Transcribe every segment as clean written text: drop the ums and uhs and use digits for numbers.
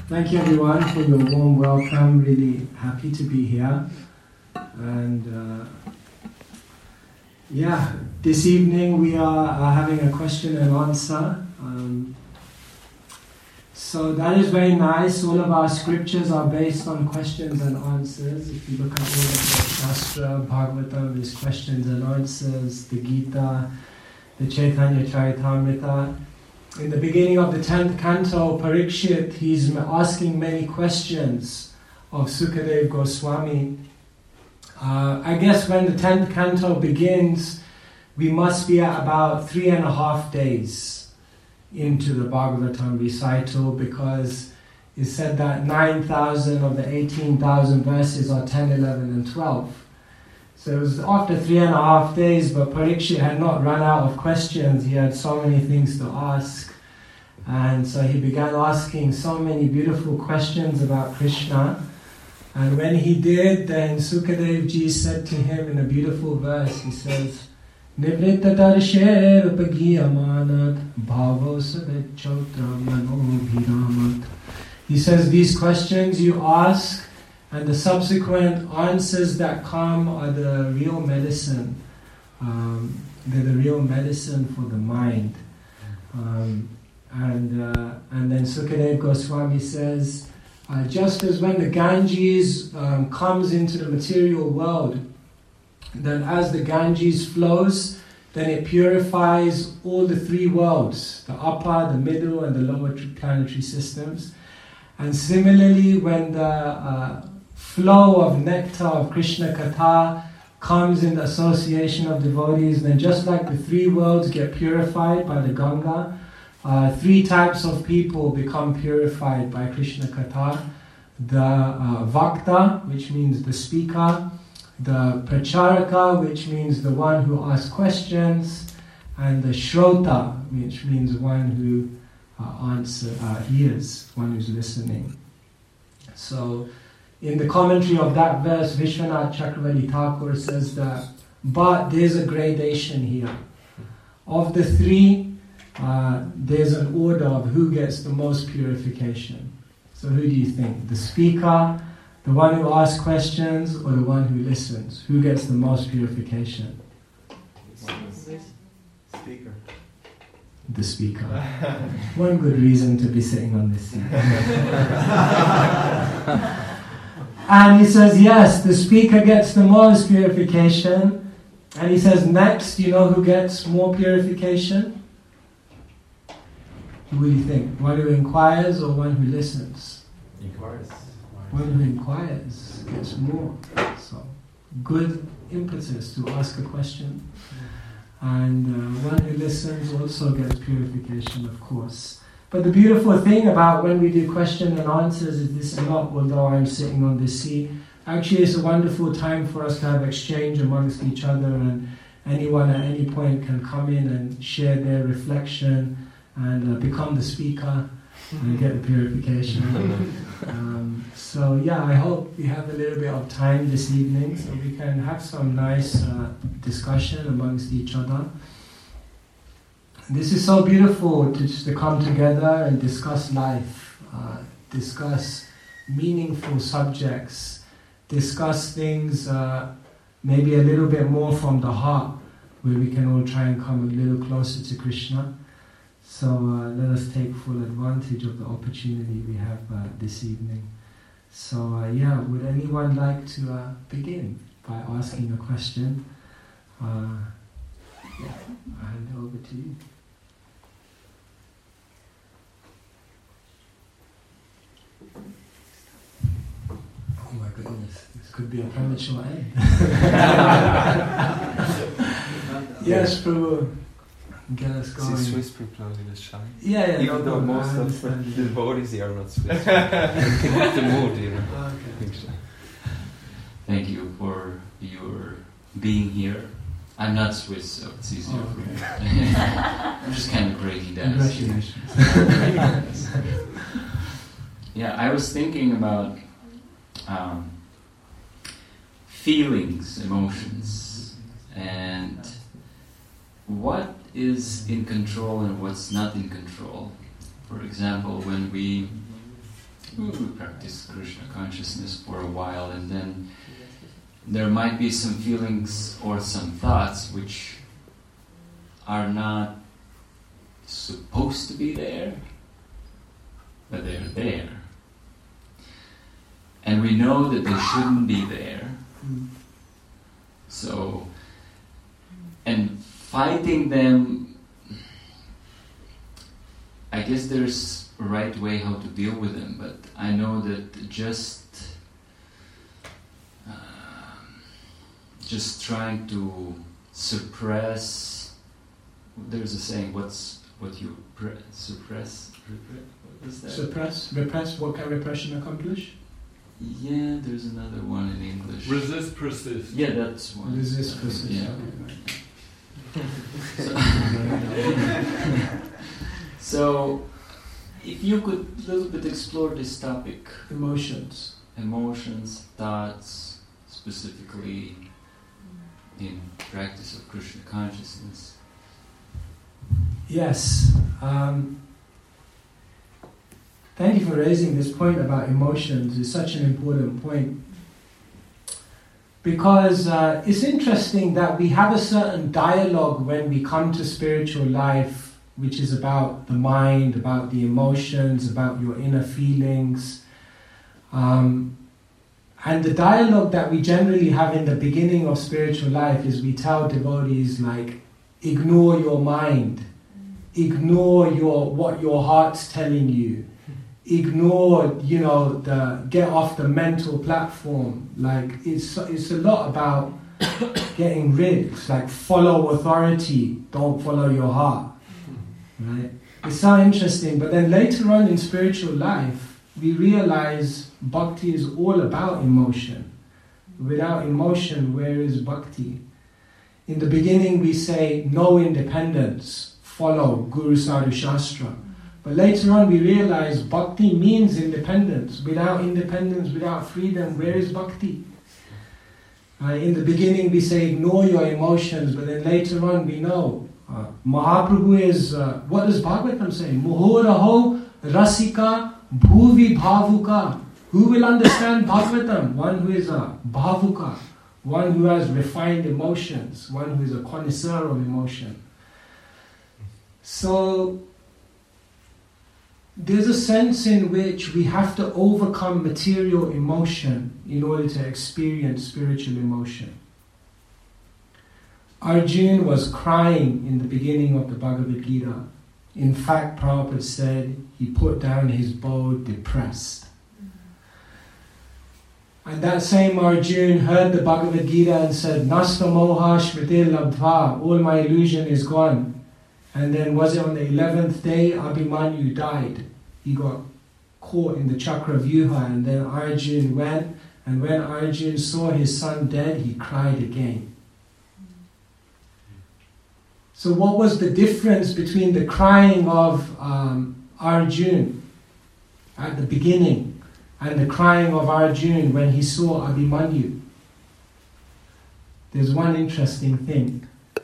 Thank you everyone for your warm welcome. Really happy to be here. And this evening we are having a question and answer. So that is very nice. All of our scriptures are based on questions and answers. If you look at all of the Shastra, Bhagavatam is questions and answers, the Gita, the Chaitanya Charitamrita. In the beginning of the 10th canto, Parikshit, he's asking many questions of Sukadeva Goswami. I guess when the 10th canto begins, we must be at about 3.5 days into the Bhagavatam recital, because it's said that 9,000 of the 18,000 verses are 10, 11 and 12. So it was after 3.5 days, but Parikshit had not run out of questions. He had so many things to ask. And so he began asking so many beautiful questions about Krishna. And when he did, then Sukadev Ji said to him in a beautiful verse, he says, Nivritta darsher upagiyamanat bhavo savechotra manobhiramat. He says, these questions you ask and the subsequent answers that come are the real medicine. They're the real medicine for the mind. And then Sukadeva Goswami says, just as when the Ganges comes into the material world, then as the Ganges flows, then it purifies all the three worlds, the upper, the middle and the lower planetary systems. And similarly, when the flow of nectar of Krishna Katha comes in the association of devotees, then just like the three worlds get purified by the Ganga, three types of people become purified by Krishna Katha. The Vakta, which means the speaker, the Pracharaka, which means the one who asks questions, and the Shrota, which means one who hears, one who's listening. So, in the commentary of that verse, Vishwanath Chakravarti Thakur says that, but there's a gradation here. Of the three, there's an order of who gets the most purification. So who do you think? The speaker, the one who asks questions, or the one who listens? Who gets the most purification? Speaker. The speaker. One good reason to be sitting on this seat. And he says, yes, the speaker gets the most purification. And he says, next, you know who gets more purification? Who do you think? One who inquires or one who listens? Inquires. One who inquires gets more. So, good impetus to ask a question. And one who listens also gets purification, of course. But the beautiful thing about when we do question and answers is this is not, although I'm sitting on this seat, actually it's a wonderful time for us to have exchange amongst each other, and anyone at any point can come in and share their reflection and become the speaker and get the purification. I hope we have a little bit of time this evening so we can have some nice discussion amongst each other. This is so beautiful to come together and discuss life, discuss meaningful subjects, discuss things maybe a little bit more from the heart, where we can all try and come a little closer to Krishna. So let us take full advantage of the opportunity we have this evening. So would anyone like to begin by asking a question? I'll hand it over to you. Oh my goodness, this could be a premature end. Yes, Prabhu. Get us going. See, Swiss people are a little shy. Yeah. Even though most of the devotees here are not Swiss. The mood, you know. Okay. Thank you for your being here. I'm not Swiss, so it's easier for me. I'm just kind of breaking down. Congratulations. Yeah, I was thinking about feelings, emotions, and what is in control and what's not in control. For example, when we we practice Krishna consciousness for a while, and then there might be some feelings or some thoughts which are not supposed to be there, but they're there. And we know that they shouldn't be there. So, and fighting them, I guess there's a right way how to deal with them, but I know that just trying to suppress, there's a saying, what you suppress, what is that? Suppress, repress, what can repression accomplish? Yeah, there's another one in English. Resist, persist. Yeah, that's one. Resist, persist. Yeah. So, if you could a little bit explore this topic. Emotions, thoughts, specifically in practice of Krishna consciousness. Yes. Thank you for raising this point about emotions. It's such an important point. Because it's interesting that we have a certain dialogue when we come to spiritual life, which is about the mind, about the emotions, about your inner feelings. And the dialogue that we generally have in the beginning of spiritual life is we tell devotees like, ignore your mind, ignore what your heart's telling you, ignore, get off the mental platform. Like it's a lot about getting rid. It's like follow authority, don't follow your heart. Right? It's so interesting. But then later on in spiritual life, we realize bhakti is all about emotion. Without emotion, where is bhakti? In the beginning we say no independence, follow Guru Sadhu Shastra. But later on we realize bhakti means independence. Without freedom, where is bhakti? In the beginning we say ignore your emotions, but then later on we know Mahaprabhu is, what does Bhagavatam say? Muhoraho rasika bhuvi bhavuka. Who will understand Bhagavatam? One who is a bhavuka, one who has refined emotions, one who is a connoisseur of emotion. So there's a sense in which we have to overcome material emotion in order to experience spiritual emotion. Arjuna was crying in the beginning of the Bhagavad Gita. In fact, Prabhupada said he put down his bow depressed. And that same Arjuna heard the Bhagavad Gita and said, Nasta moha shmriti labdva, all my illusion is gone. And then was it on the 11th day, Abhimanyu died. He got caught in the Chakravyuha, and then Arjuna went, and when Arjuna saw his son dead, he cried again. So what was the difference between the crying of Arjuna at the beginning and the crying of Arjuna when he saw Abhimanyu? There's one interesting thing.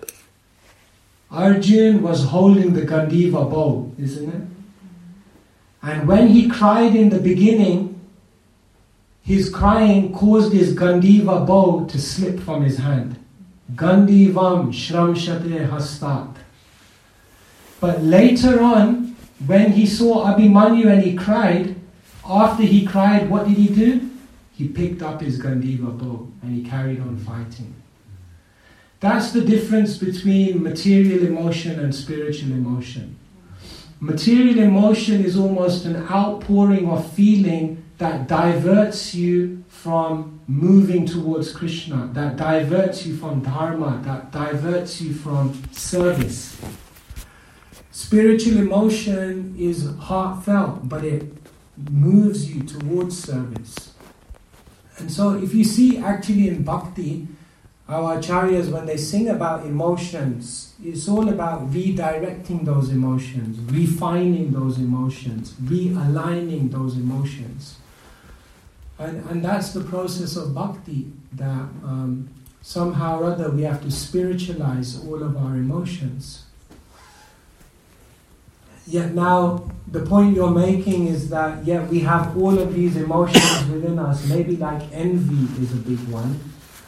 Arjuna was holding the Gandiva bow, isn't it? And when he cried in the beginning, his crying caused his Gandiva bow to slip from his hand. Gandivam shramshate hastat. But later on, when he saw Abhimanyu and he cried, after he cried, what did he do? He picked up his Gandiva bow and he carried on fighting. That's the difference between material emotion and spiritual emotion. Material emotion is almost an outpouring of feeling that diverts you from moving towards Krishna, that diverts you from dharma, that diverts you from service. Spiritual emotion is heartfelt, but it moves you towards service. And so if you see actually in bhakti, our acharyas, when they sing about emotions, it's all about redirecting those emotions, refining those emotions, realigning those emotions. And that's the process of bhakti, that somehow or other we have to spiritualize all of our emotions. yet now the point you're making is that, we have all of these emotions within us. Maybe like envy is a big one.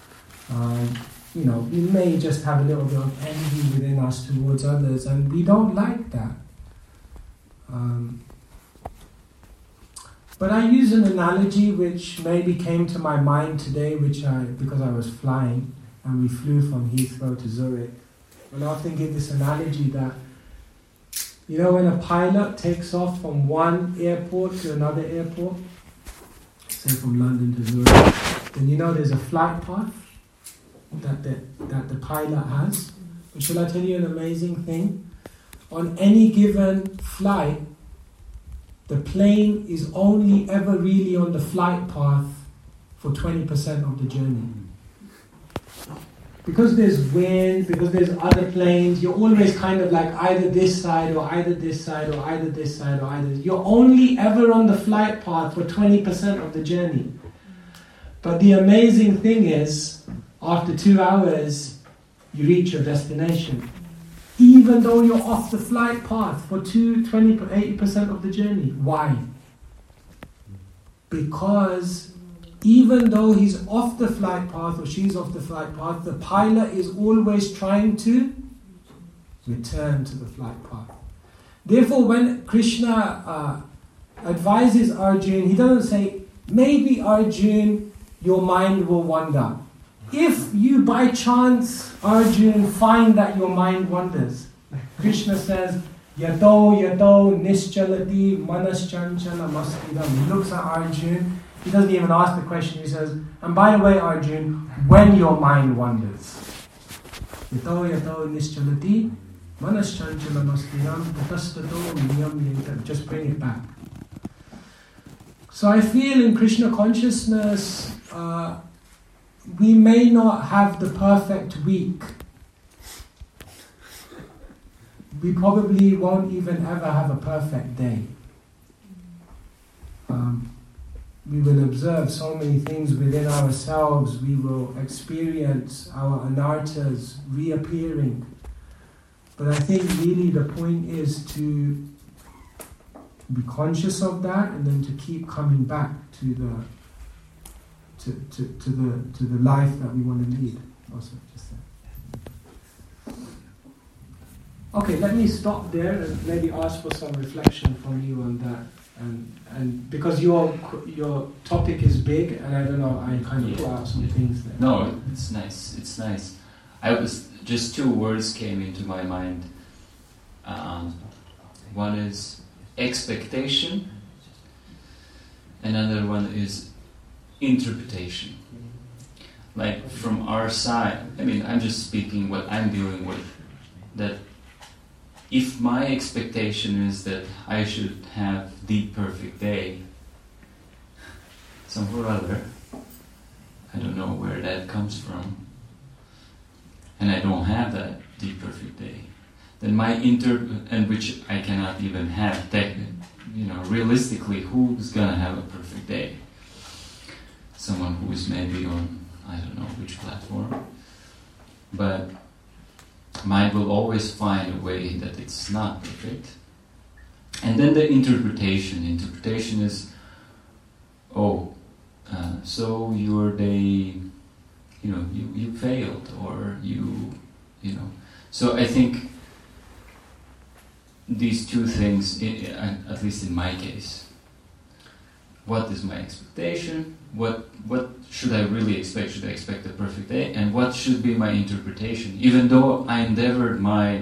We may just have a little bit of envy within us towards others, and we don't like that. But I use an analogy which maybe came to my mind today, because I was flying, and we flew from Heathrow to Zurich. And I often give this analogy that, when a pilot takes off from one airport to another airport, say from London to Zurich, then there's a flight path that the pilot has. But shall I tell you an amazing thing? On any given flight, the plane is only ever really on the flight path for 20% of the journey. Because there's wind, because there's other planes, you're always kind of like either this side or either this side or either this side or either. You're only ever on the flight path for 20% of the journey. But the amazing thing is, after 2 hours, you reach your destination. Even though you're off the flight path for 80% of the journey. Why? Because even though he's off the flight path or she's off the flight path, the pilot is always trying to return to the flight path. Therefore, when Krishna advises Arjuna, he doesn't say, maybe Arjuna, your mind will wander. If you by chance, Arjuna, find that your mind wanders, Krishna says, Yado nischalati manaschanchana maskidam. He looks at Arjuna, he doesn't even ask the question, he says, and by the way, Arjuna, when your mind wanders, Yado nischalati manaschanchana maskidam tatastato niyam, just bring it back. So I feel in Krishna consciousness, we may not have the perfect week. We probably won't even ever have a perfect day. We will observe so many things within ourselves. We will experience our anarthas reappearing. But I think really the point is to be conscious of that, and then to keep coming back to the life that we want to lead. Also, just that. Okay, let me stop there and maybe ask for some reflection from you on that. And because your topic is big, and I don't know, I kind of put out some things there. No, it's nice. It's nice. Just two words came into my mind. One is expectation. Another one is interpretation. Like from our side, I'm just speaking what I'm dealing with, that if my expectation is that I should have the perfect day, somehow or other, I don't know where that comes from, and I don't have that the perfect day, then my and which I cannot even have, realistically, who's gonna have a perfect day? Someone who is maybe on, I don't know which platform, but mind will always find a way that it's not perfect. And then the interpretation is, so your day, you failed, or so I think these two things, at least in my case, what is my expectation? What should I really expect? Should I expect a perfect day? And what should be my interpretation? Even though I endeavored my,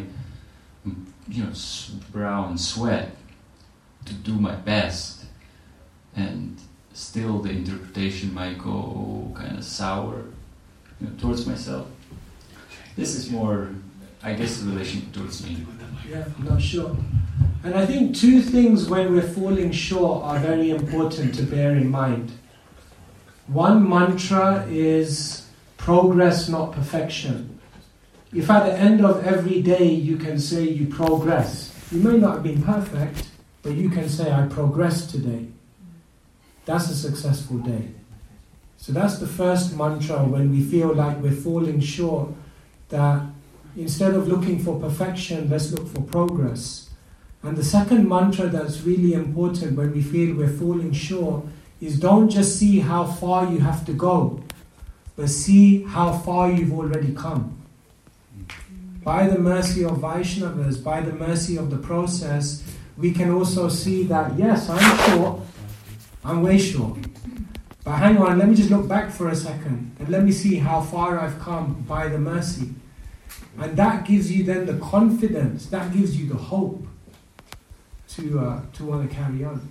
brow and sweat to do my best, and still the interpretation might go kind of sour, towards myself. This is more, I guess, the relation towards me. Yeah, no, sure. And I think two things when we're falling short are very important to bear in mind. One mantra is progress, not perfection. If at the end of every day you can say you progress, you may not have been perfect, but you can say, I progressed today. That's a successful day. So that's the first mantra when we feel like we're falling short, that instead of looking for perfection, let's look for progress. And the second mantra that's really important when we feel we're falling short is don't just see how far you have to go, but see how far you've already come. By the mercy of Vaishnavas, by the mercy of the process, we can also see that, yes, I'm short, I'm way short. But hang on, let me just look back for a second and let me see how far I've come by the mercy. And that gives you then the confidence, that gives you the hope to want to carry on.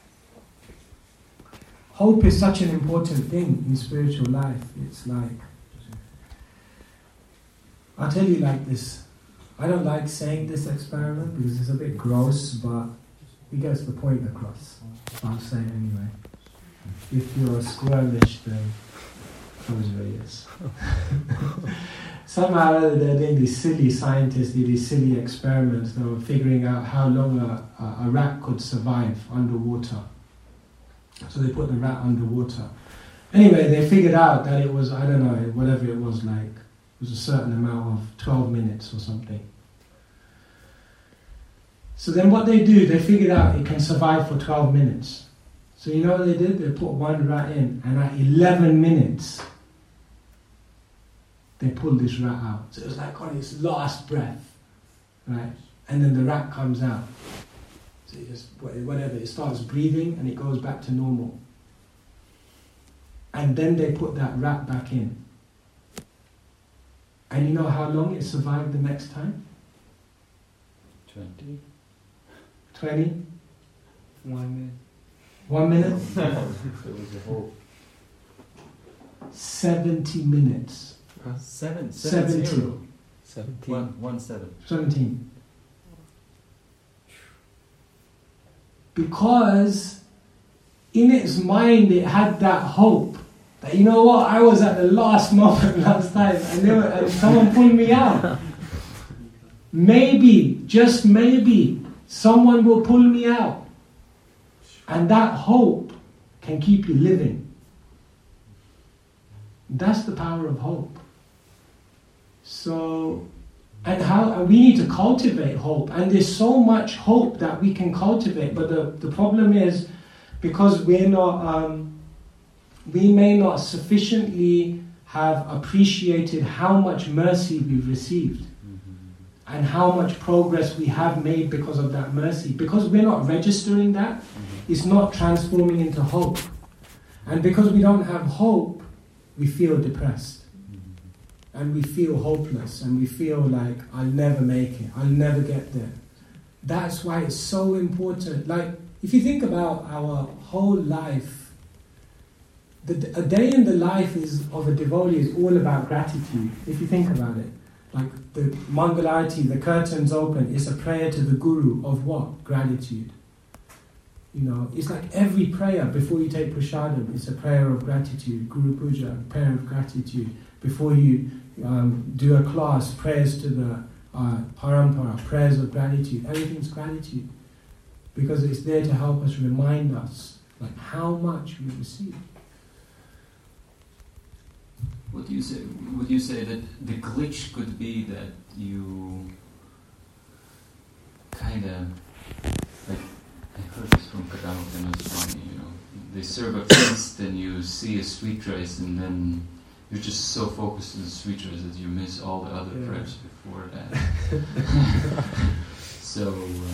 Hope is such an important thing in spiritual life. It's like, I'll tell you like this. I don't like saying this experiment because it's a bit gross, but it gets the point across. So I'll say it anyway. If you're squirmish, then close your ears. Somehow or other they're doing these silly scientists, these silly experiments. They were figuring out how long a rat could survive underwater. So they put the rat underwater. Anyway, they figured out that it was, I don't know, whatever it was like, it was a certain amount of 12 minutes or something. So then what they do, they figured out it can survive for 12 minutes. So you know what they did? They put one rat in, and at 11 minutes, they pulled this rat out. So it was like on its last breath, right? And then the rat comes out. So it just, whatever, it starts breathing and it goes back to normal. And then they put that rat back in. And you know how long it survived the next time? 20. 20? 1 minute. 1 minute? There was a whole 70 minutes. 70. 17. 17. Because in its mind it had that hope that, you know what, I was at the last moment last time and someone pulled me out. Maybe, just maybe, someone will pull me out. And that hope can keep you living. That's the power of hope. So, and we need to cultivate hope. And there's so much hope that we can cultivate. But the problem is, because we're not, we may not sufficiently have appreciated how much mercy we've received. And how much progress we have made because of that mercy. Because we're not registering that, it's not transforming into hope. And because we don't have hope, we feel depressed. And we feel hopeless. And we feel like, I'll never make it. I'll never get there. That's why it's so important. Like, if you think about our whole life, a day in the life of a devotee is all about gratitude, if you think about it. Like the Mangalarti, the curtains open, it's a prayer to the Guru of what? Gratitude. You know, it's like every prayer before you take prasadam, it's a prayer of gratitude. Guru Puja, prayer of gratitude. Before you do a class, prayers to the parampara, prayers of gratitude. Everything's gratitude. Because it's there to help us, remind us like how much we receive. Would you say that the glitch could be that you kind of, like, I heard this from Kadamukana Swami, you know, they serve a feast and you see a sweet rice and then you're just so focused on the sweet rice that you miss all the other prayers before that. So,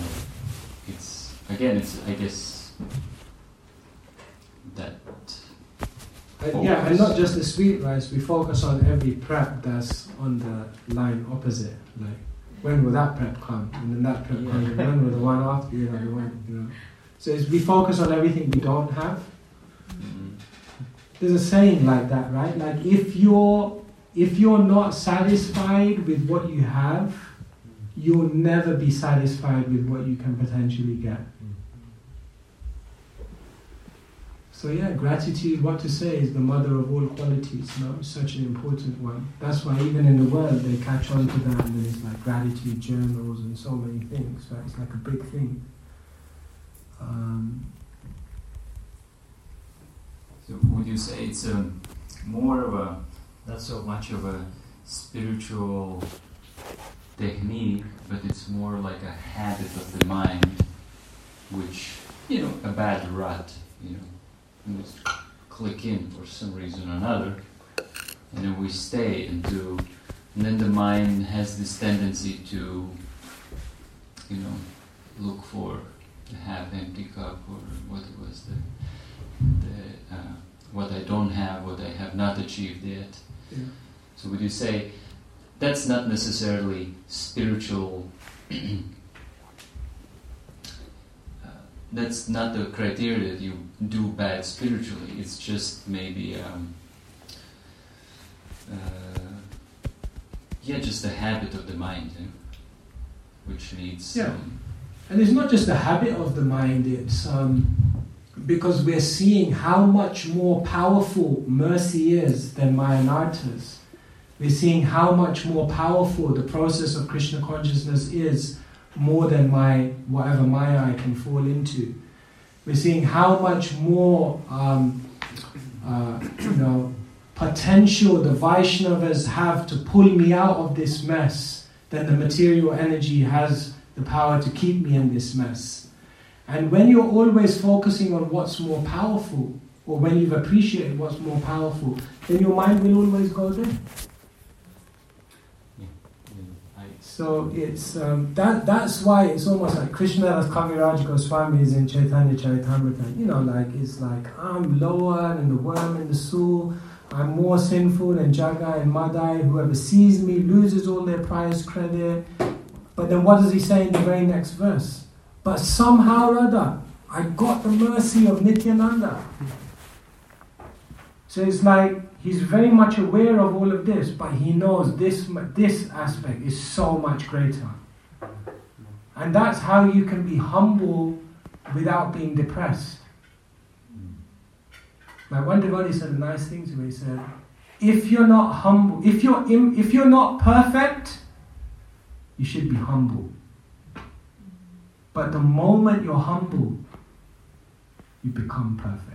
I guess, that... yeah, and not just the sweet rice, we focus on every prep that's on the line opposite. Like, when will that prep come? And then that prep comes, and when will the one after, the one, So we focus on everything we don't have. There's a saying like that, right? Like, if you're not satisfied with what you have, you'll never be satisfied with what you can potentially get. So yeah, gratitude, what to say, is the mother of all qualities, such an important one. That's why even in the world they catch on to that, and there's like gratitude journals and so many things, right? It's like a big thing. So would you say it's more of a, not so much of a spiritual technique, but it's more like a habit of the mind, which, a bad rut, you just click in for some reason or another, and then we stay and then the mind has this tendency to, look for the half-empty cup, or what was what I don't have, what I have not achieved yet. Yeah. So would you say that's not necessarily spiritual? That's not the criteria that you do bad spiritually. It's just maybe, just a habit of the mind, which needs. Yeah, and it's not just a habit of the mind. It's because we're seeing how much more powerful mercy is than Mayanarthas. We're seeing how much more powerful the process of Krishna consciousness is, more than whatever Maya I can fall into. We're seeing how much more potential the Vaishnavas have to pull me out of this mess than the material energy has the power to keep me in this mess. And when you're always focusing on what's more powerful, or when you've appreciated what's more powerful, then your mind will always go there. So it's that's why it's almost like Krishnadas Kaviraj Goswami is in Chaitanya Charitamrita. It's like I'm lower than the worm in the stool. I'm more sinful than Jaga and Madai. Whoever sees me loses all their prize credit. But then what does he say in the very next verse? But somehow or other, I got the mercy of Nityananda. So it's like he's very much aware of all of this, but he knows this aspect is so much greater. And that's how you can be humble without being depressed. Like one devotee said a nice thing to me. He said, if you're not humble, if you're not perfect, you should be humble. But the moment you're humble, you become perfect.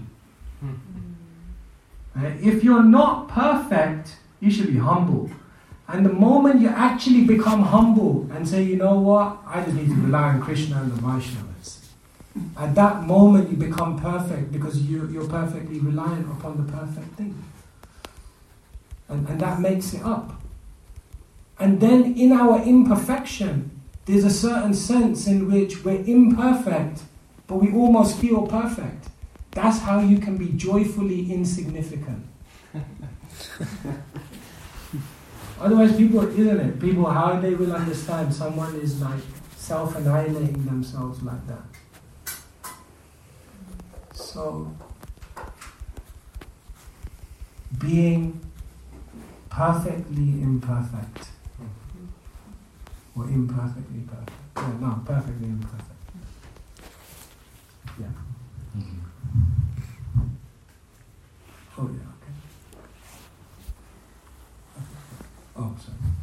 If you're not perfect, you should be humble. And the moment you actually become humble and say, you know what, I just need to rely on Krishna and the Vaishnavas. At that moment you become perfect because you're perfectly reliant upon the perfect thing. And that makes it up. And then in our imperfection, there's a certain sense in which we're imperfect, but we almost feel perfect. That's how you can be joyfully insignificant. Otherwise, people, how they will understand someone is like self-annihilating themselves like that. So, being perfectly imperfect, or imperfectly perfect. No, perfectly imperfect. Yeah. Mm-hmm. Oh, yeah, okay. Oh,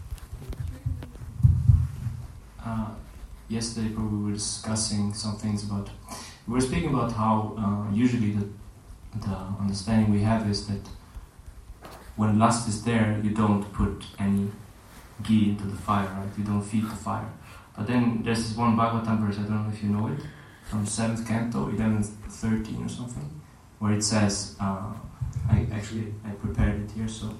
sorry. Yesterday we were discussing some things about, we were speaking about how usually the understanding we have is that when lust is there, you don't put any ghee into the fire, right? You don't feed the fire. But then there's this one Bhagavatam verse, I don't know if you know it, from 7th canto, 11:13 or something, where it says, I prepared it here, so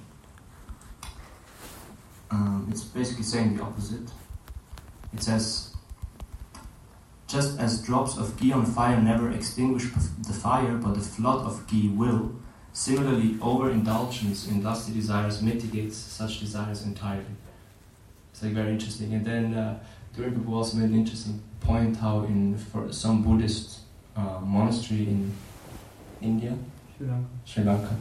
it's basically saying the opposite. It says, just as drops of ghee on fire never extinguish the fire, but a flood of ghee will, similarly overindulgence in lusty desires mitigates such desires entirely. It's like very interesting. And then Dhruva Prabhu also made an interesting point how for some Buddhist monastery in India, Sri Lanka,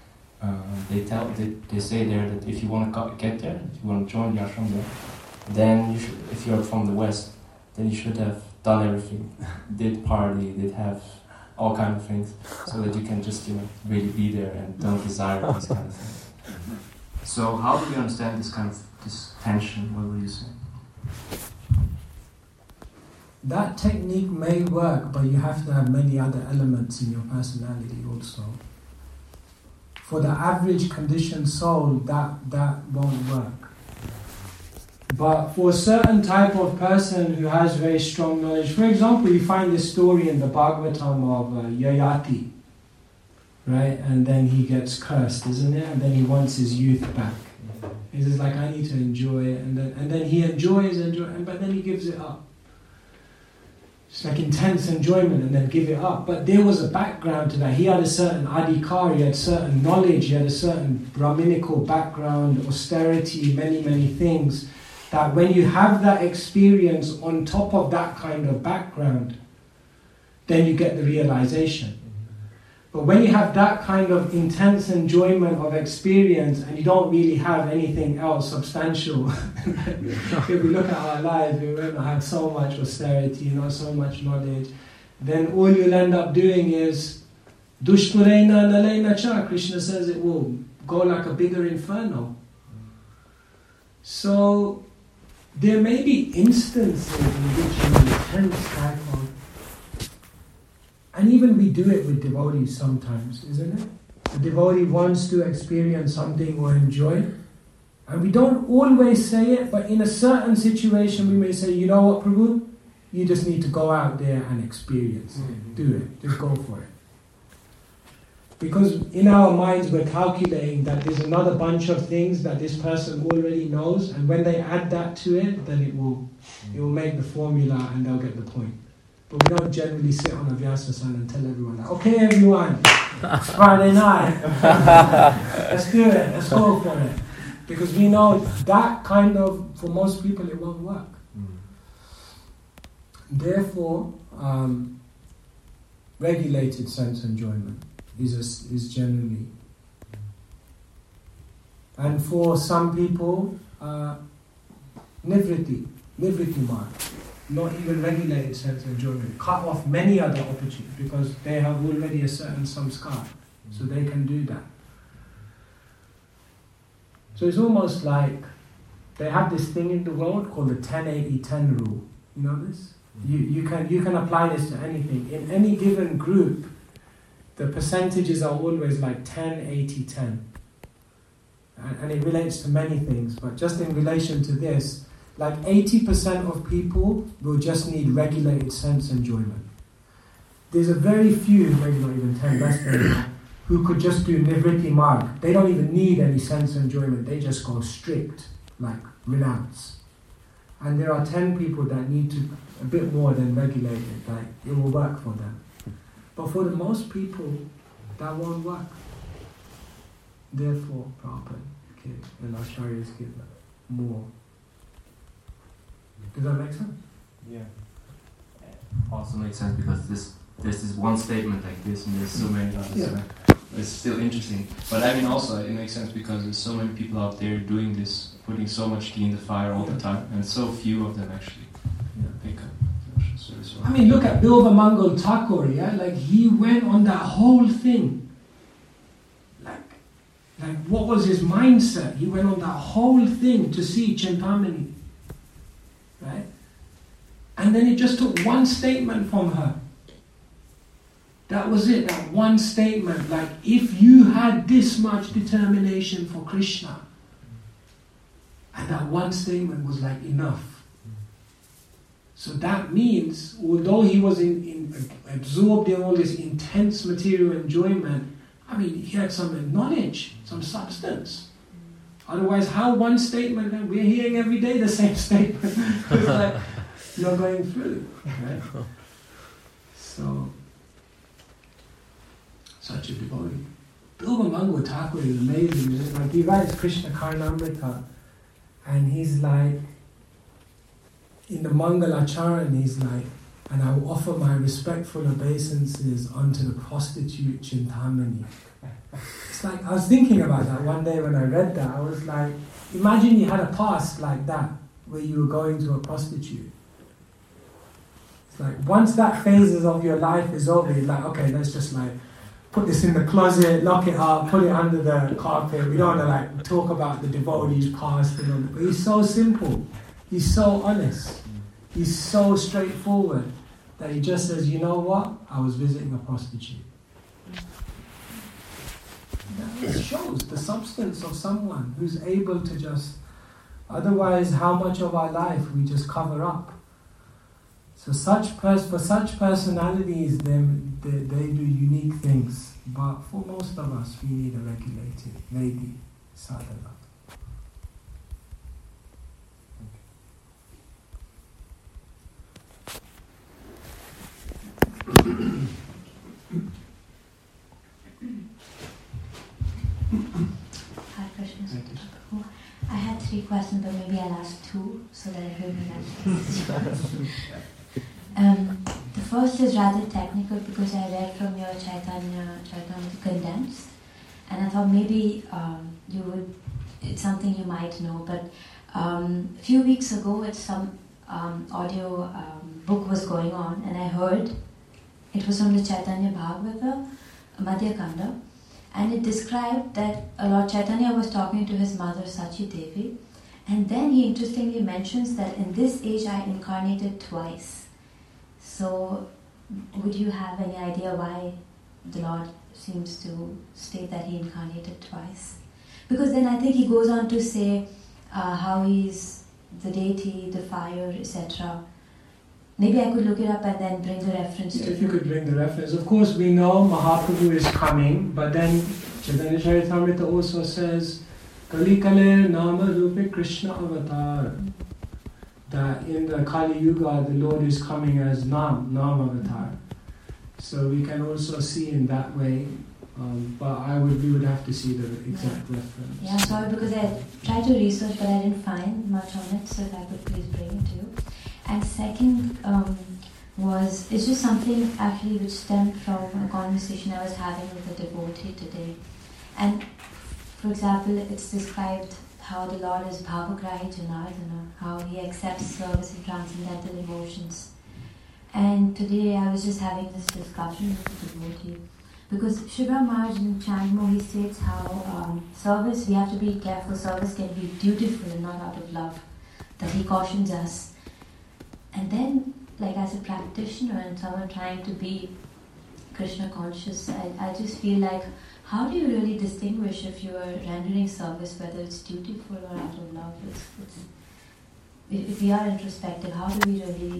they say there that if you want to get there, if you want to join the ashram there, then you should, if you're from the West, then you should have done everything, did party, did have all kind of things, so that you can just really be there and don't desire these kind of things. So how do we understand this tension? What would you say? That technique may work, but you have to have many other elements in your personality also. For the average conditioned soul, that won't work. But for a certain type of person who has very strong knowledge, for example, you find this story in the Bhagavatam of Yayati, right? And then he gets cursed, isn't it? And then he wants his youth back. He's just like, I need to enjoy it. And then he enjoys, but then he gives it up. It's like intense enjoyment and then give it up. But there was a background to that. He had a certain adhikar, he had certain knowledge, he had a certain Brahminical background, austerity, many things. That when you have that experience on top of that kind of background, then you get the realization. But when you have that kind of intense enjoyment of experience and you don't really have anything else substantial, if we look at our lives, we won't have so much austerity, so much knowledge, then all you'll end up doing is Dushpurena Nalena Cha. Krishna says it will go like a bigger inferno. So there may be instances in which an intense type of, and even we do it with devotees sometimes, isn't it? The devotee wants to experience something or enjoy, and we don't always say it, but in a certain situation we may say, you know what, Prabhu? You just need to go out there and experience it. Do it. Just go for it. Because in our minds we're calculating that there's another bunch of things that this person already knows, and when they add that to it, then it will make the formula and they'll get the point. But we don't generally sit on a Vyasasana and tell everyone, like, okay everyone, it's Friday night, let's do it, let's go for it. Because we know that kind of, for most people it won't work. Therefore, regulated sense enjoyment is generally. And for some people, nivriti mark, not even regulated sense enjoyment, cut off many other opportunities because they have already a certain samskar, so they can do that. So it's almost like they have this thing in the world called the 10-80-10 rule. You know this? You can apply this to anything. In any given group, the percentages are always like 10-80-10. And it relates to many things, but just in relation to this, like 80% of people will just need regulated sense enjoyment. There's a very few, maybe not even 10, less than that, who could just do nivriti marg. They don't even need any sense enjoyment, they just go strict, like renounce. And there are 10 people that need to a bit more than regulated, like it will work for them. But for the most people, that won't work. Therefore, Prabhupada and Acharyas give more. Does that make sense? Yeah. Also makes sense because there's this one statement like this and there's so many others. Yeah. It's still interesting. But I mean also it makes sense because there's so many people out there doing this, putting so much ghee in the fire all the time, and so few of them actually pick up. I mean, look at Bilva Mangal Thakur, yeah? Like he went on that whole thing. Like what was his mindset? He went on that whole thing to see Chintamani. Right? And then it just took one statement from her. That was it, that one statement. Like, if you had this much determination for Krishna, and that one statement was like enough. So that means, although he was absorbed in all this intense material enjoyment, I mean, he had some knowledge, some substance. Otherwise, how one statement, and we're hearing every day the same statement. It's like, you're going through. Right? So, such a devotee. Bilva Mangal Thakur is amazing. Like, he writes Krishna Karnamrita, and he's like, in the Mangalacharan, he's like, and I will offer my respectful obeisances unto the prostitute Chintamani. It's like, I was thinking about that one day when I read that. I was like, imagine you had a past like that, where you were going to a prostitute. It's like, once that phase of your life is over, you're like, okay, let's just like, put this in the closet, lock it up, put it under the carpet. We don't want to like talk about the devotee's past and all that. But he's so simple. He's so honest. He's so straightforward that he just says, you know what? I was visiting a prostitute. That shows the substance of someone who's able to just Otherwise, how much of our life we just cover up? So for such personalities, they do unique things. But for most of us, we need a regulated, Vedi sadhana. Hi, Krishna. I had 3 questions, but maybe I'll ask 2 so that everyone answers. The first is rather technical because I read from your Chaitanya Condensed, and I thought maybe it's something you might know. But a few weeks ago, some audio book was going on, and I heard it was from the Chaitanya Bhagavata, Madhya Kanda. And it described that Lord Chaitanya was talking to his mother Sachi Devi, and then he interestingly mentions that in this age I incarnated twice. So, would you have any idea why the Lord seems to state that he incarnated twice? Because then I think he goes on to say how he's the deity, the fire, etc. Maybe I could look it up and then bring the reference to if you could bring the reference. Of course, we know Mahaprabhu is coming, but then Chaitanya Charitamrita also says, Kali Kale Nama Rupe Krishna Avatar. That in the Kali Yuga, the Lord is coming as Nam Avatar. So we can also see in that way, but we would have to see the exact reference. Yeah, sorry, because I tried to research, but I didn't find much on it, so if I could please bring it to you. And second it's just something actually which stemmed from a conversation I was having with a devotee today. And for example, it's described how the Lord is Bhavagrahi Janardana, how he accepts service and transcendental emotions. And today I was just having this discussion with the devotee. Because Shivram Maharaj in Chandmo, he states how service, we have to be careful, service can be dutiful and not out of love. That he cautions us. And then, like as a practitioner and someone trying to be Krishna conscious, I just feel like, how do you really distinguish if you are rendering service, whether it's dutiful or out of love? If we are introspective, how do we really,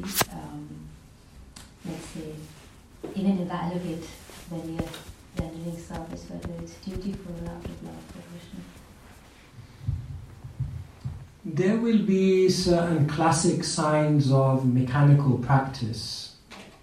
let's say, even evaluate when we are rendering service, whether it's dutiful or out of love for Krishna? There will be certain classic signs of mechanical practice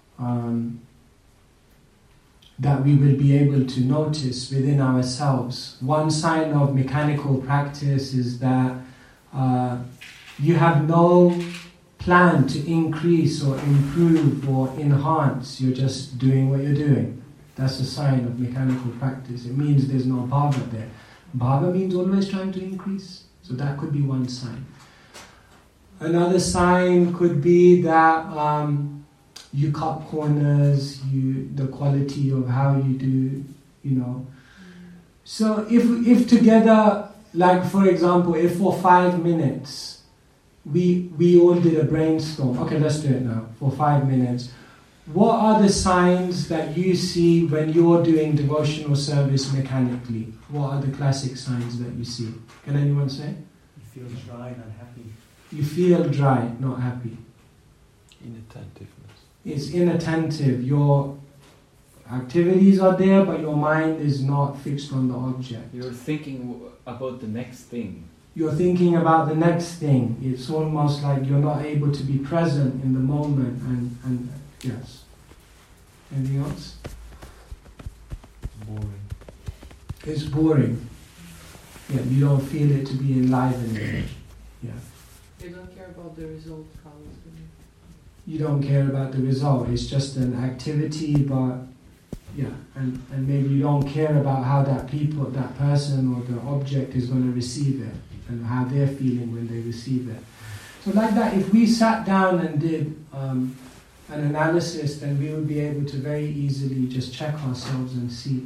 that we will be able to notice within ourselves. One sign of mechanical practice is that you have no plan to increase or improve or enhance. You're just doing what you're doing. That's a sign of mechanical practice. It means there's no bhava there. Bhava means always trying to increase. So that could be one sign. Another sign could be that you cut corners, the quality of how you do, So if together, like for example, if for 5 minutes we all did a brainstorm. Okay, let's do it now for 5 minutes. What are the signs that you see when you're doing devotional service mechanically? What are the classic signs that you see? Can anyone say? You feel dry, not happy. You feel dry, not happy. Inattentiveness. It's inattentive. Your activities are there, but your mind is not fixed on the object. You're thinking about the next thing. You're thinking about the next thing. It's almost like you're not able to be present in the moment and yes. Anything else? Boring. It's boring. Yeah, you don't feel it to be enlivening. Yeah. You don't care about the result, probably. You don't care about the result. It's just an activity, but yeah, and maybe you don't care about how that person or the object is going to receive it and how they're feeling when they receive it. So like that, if we sat down and did an analysis, then we would be able to very easily just check ourselves and see.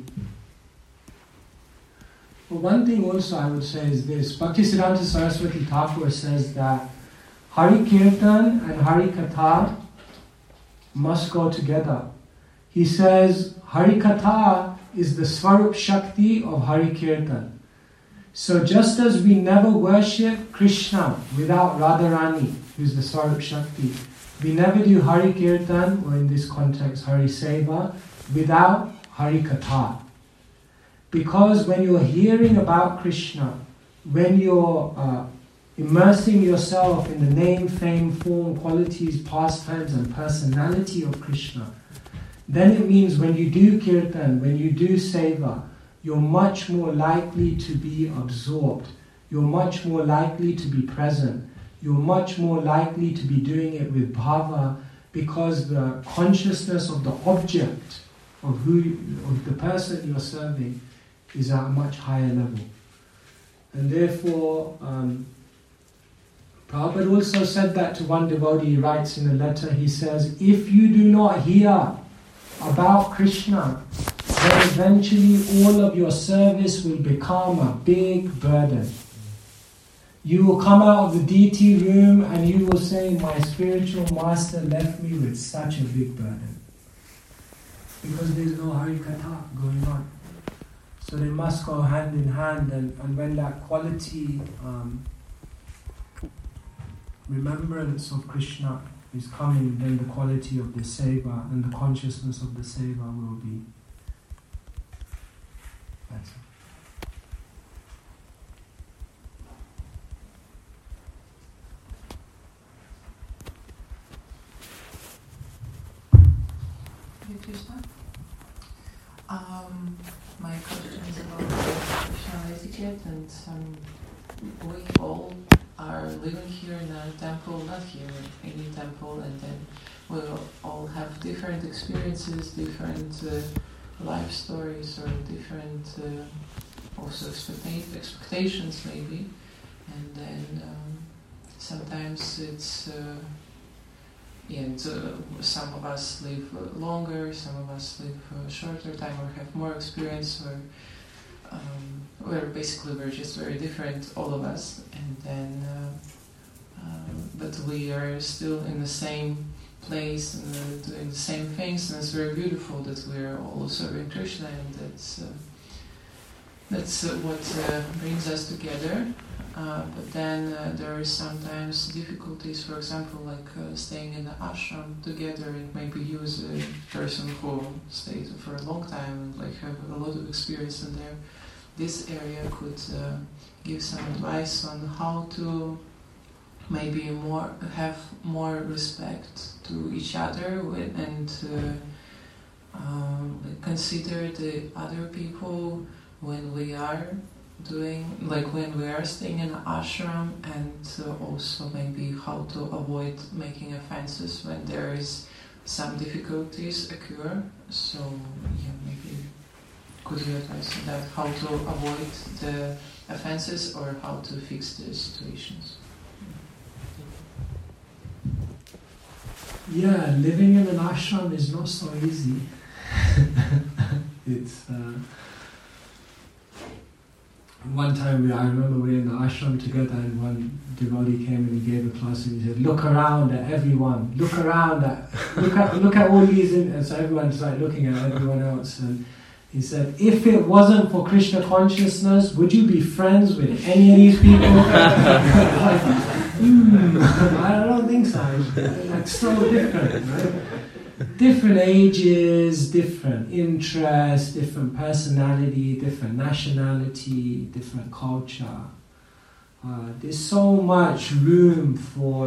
Well, one thing also I would say is this. Bhaktisiddhanta Saraswati Thakur says that Hari Kirtan and Hari Katha must go together. He says Hari Katha is the Swarup Shakti of Hari Kirtan. So just as we never worship Krishna without Radharani, who's the Swarup Shakti, we never do Hari Kirtan, or in this context Hari Seva, without Hari Katha. Because when you're hearing about Krishna, when you're immersing yourself in the name, fame, form, qualities, pastimes and personality of Krishna, then it means when you do Kirtan, when you do Seva, you're much more likely to be absorbed. You're much more likely to be present. You're much more likely to be doing it with bhava, because the consciousness of the object of the person you're serving is at a much higher level. And therefore, Prabhupada also said that to one devotee. He writes in a letter, he says, if you do not hear about Krishna, then eventually all of your service will become a big burden. You will come out of the DT room and you will say, my spiritual master left me with such a big burden. Because there's no Harikatha going on. So they must go hand in hand, and when that quality, remembrance of Krishna is coming, then the quality of the seva and the consciousness of the seva will be better. My question is about Krishna etiquette, and we all are living here in a temple, not here, in any temple, and then we all have different experiences, different life stories, or different also expectations maybe, and then sometimes it's some of us live longer, some of us live shorter time, or have more experience, or basically we're just very different, all of us, and then but we are still in the same place and doing the same things, and it's very beautiful that we're all serving Krishna, and that's what brings us together. But then there are sometimes difficulties, for example, like staying in the ashram together, and maybe you as a person who stays for a long time and like have a lot of experience in there, this area could give some advice on how to maybe have more respect to each other and consider the other people when we are when we are staying in an ashram, and also maybe how to avoid making offenses when there is some difficulties occur. So maybe could you advise on that, how to avoid the offenses or how to fix the situations? Yeah, living in an ashram is not so easy. It's one time I remember we were in the ashram together, and one devotee came and he gave a class and he said, look around at everyone, look at all these, and so everyone's like looking at everyone else, and he said, if it wasn't for Krishna consciousness, would you be friends with any of these people? I don't think so. It's so different, right? Different ages, different interests, different personality, different nationality, different culture. There's so much room for...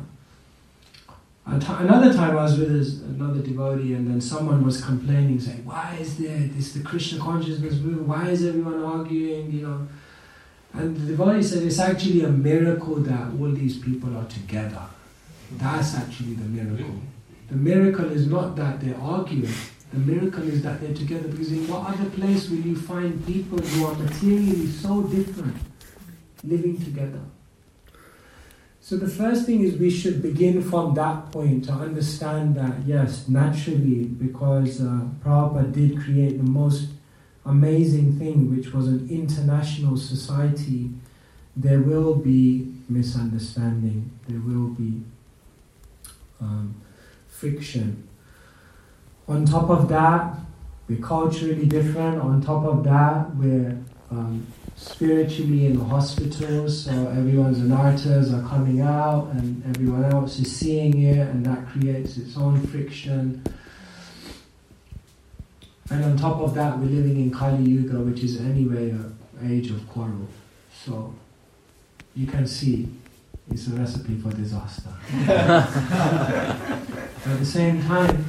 Another time I was with another devotee, and then someone was complaining, saying, why is this the Krishna consciousness movement? Why is everyone arguing, And the devotee said, it's actually a miracle that all these people are together. That's actually the miracle. The miracle is not that they're arguing. The miracle is that they're together, because in what other place will you find people who are materially so different living together? So the first thing is we should begin from that point to understand that, yes, naturally, because Prabhupada did create the most amazing thing, which was an international society, there will be misunderstanding, there will be friction. On top of that, we're culturally different. On top of that, we're spiritually in the hospitals, so everyone's anarthas are coming out and everyone else is seeing it, and that creates its own friction. And on top of that, we're living in Kali Yuga, which is anyway an age of quarrel. So you can see it's a recipe for disaster. At the same time,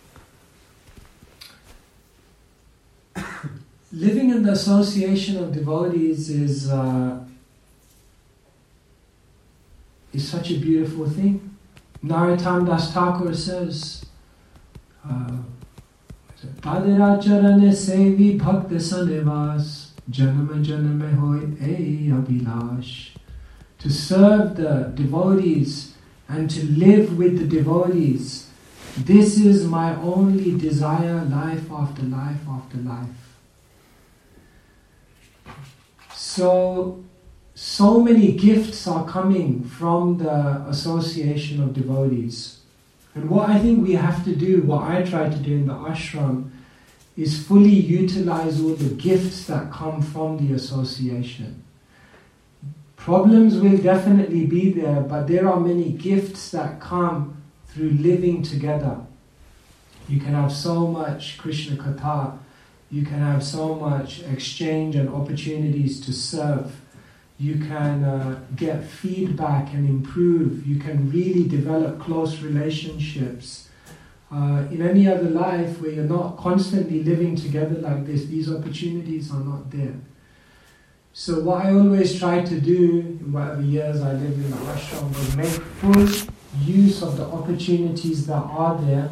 living in the association of devotees is such a beautiful thing. Narottam Das Thakur says, Tadiracharane sevi bhakti sanivas janama janame hoy ei abhilash. To serve the devotees and to live with the devotees, this is my only desire, life after life after life. So many gifts are coming from the association of devotees. And what I think we have to do, what I try to do in the ashram, is fully utilize all the gifts that come from the association. Problems will definitely be there, but there are many gifts that come through living together. You can have so much Krishna Katha, you can have so much exchange and opportunities to serve. You can get feedback and improve. You can really develop close relationships. In any other life where you're not constantly living together like this, these opportunities are not there. So what I always try to do in whatever years I lived in the ashram was make full use of the opportunities that are there.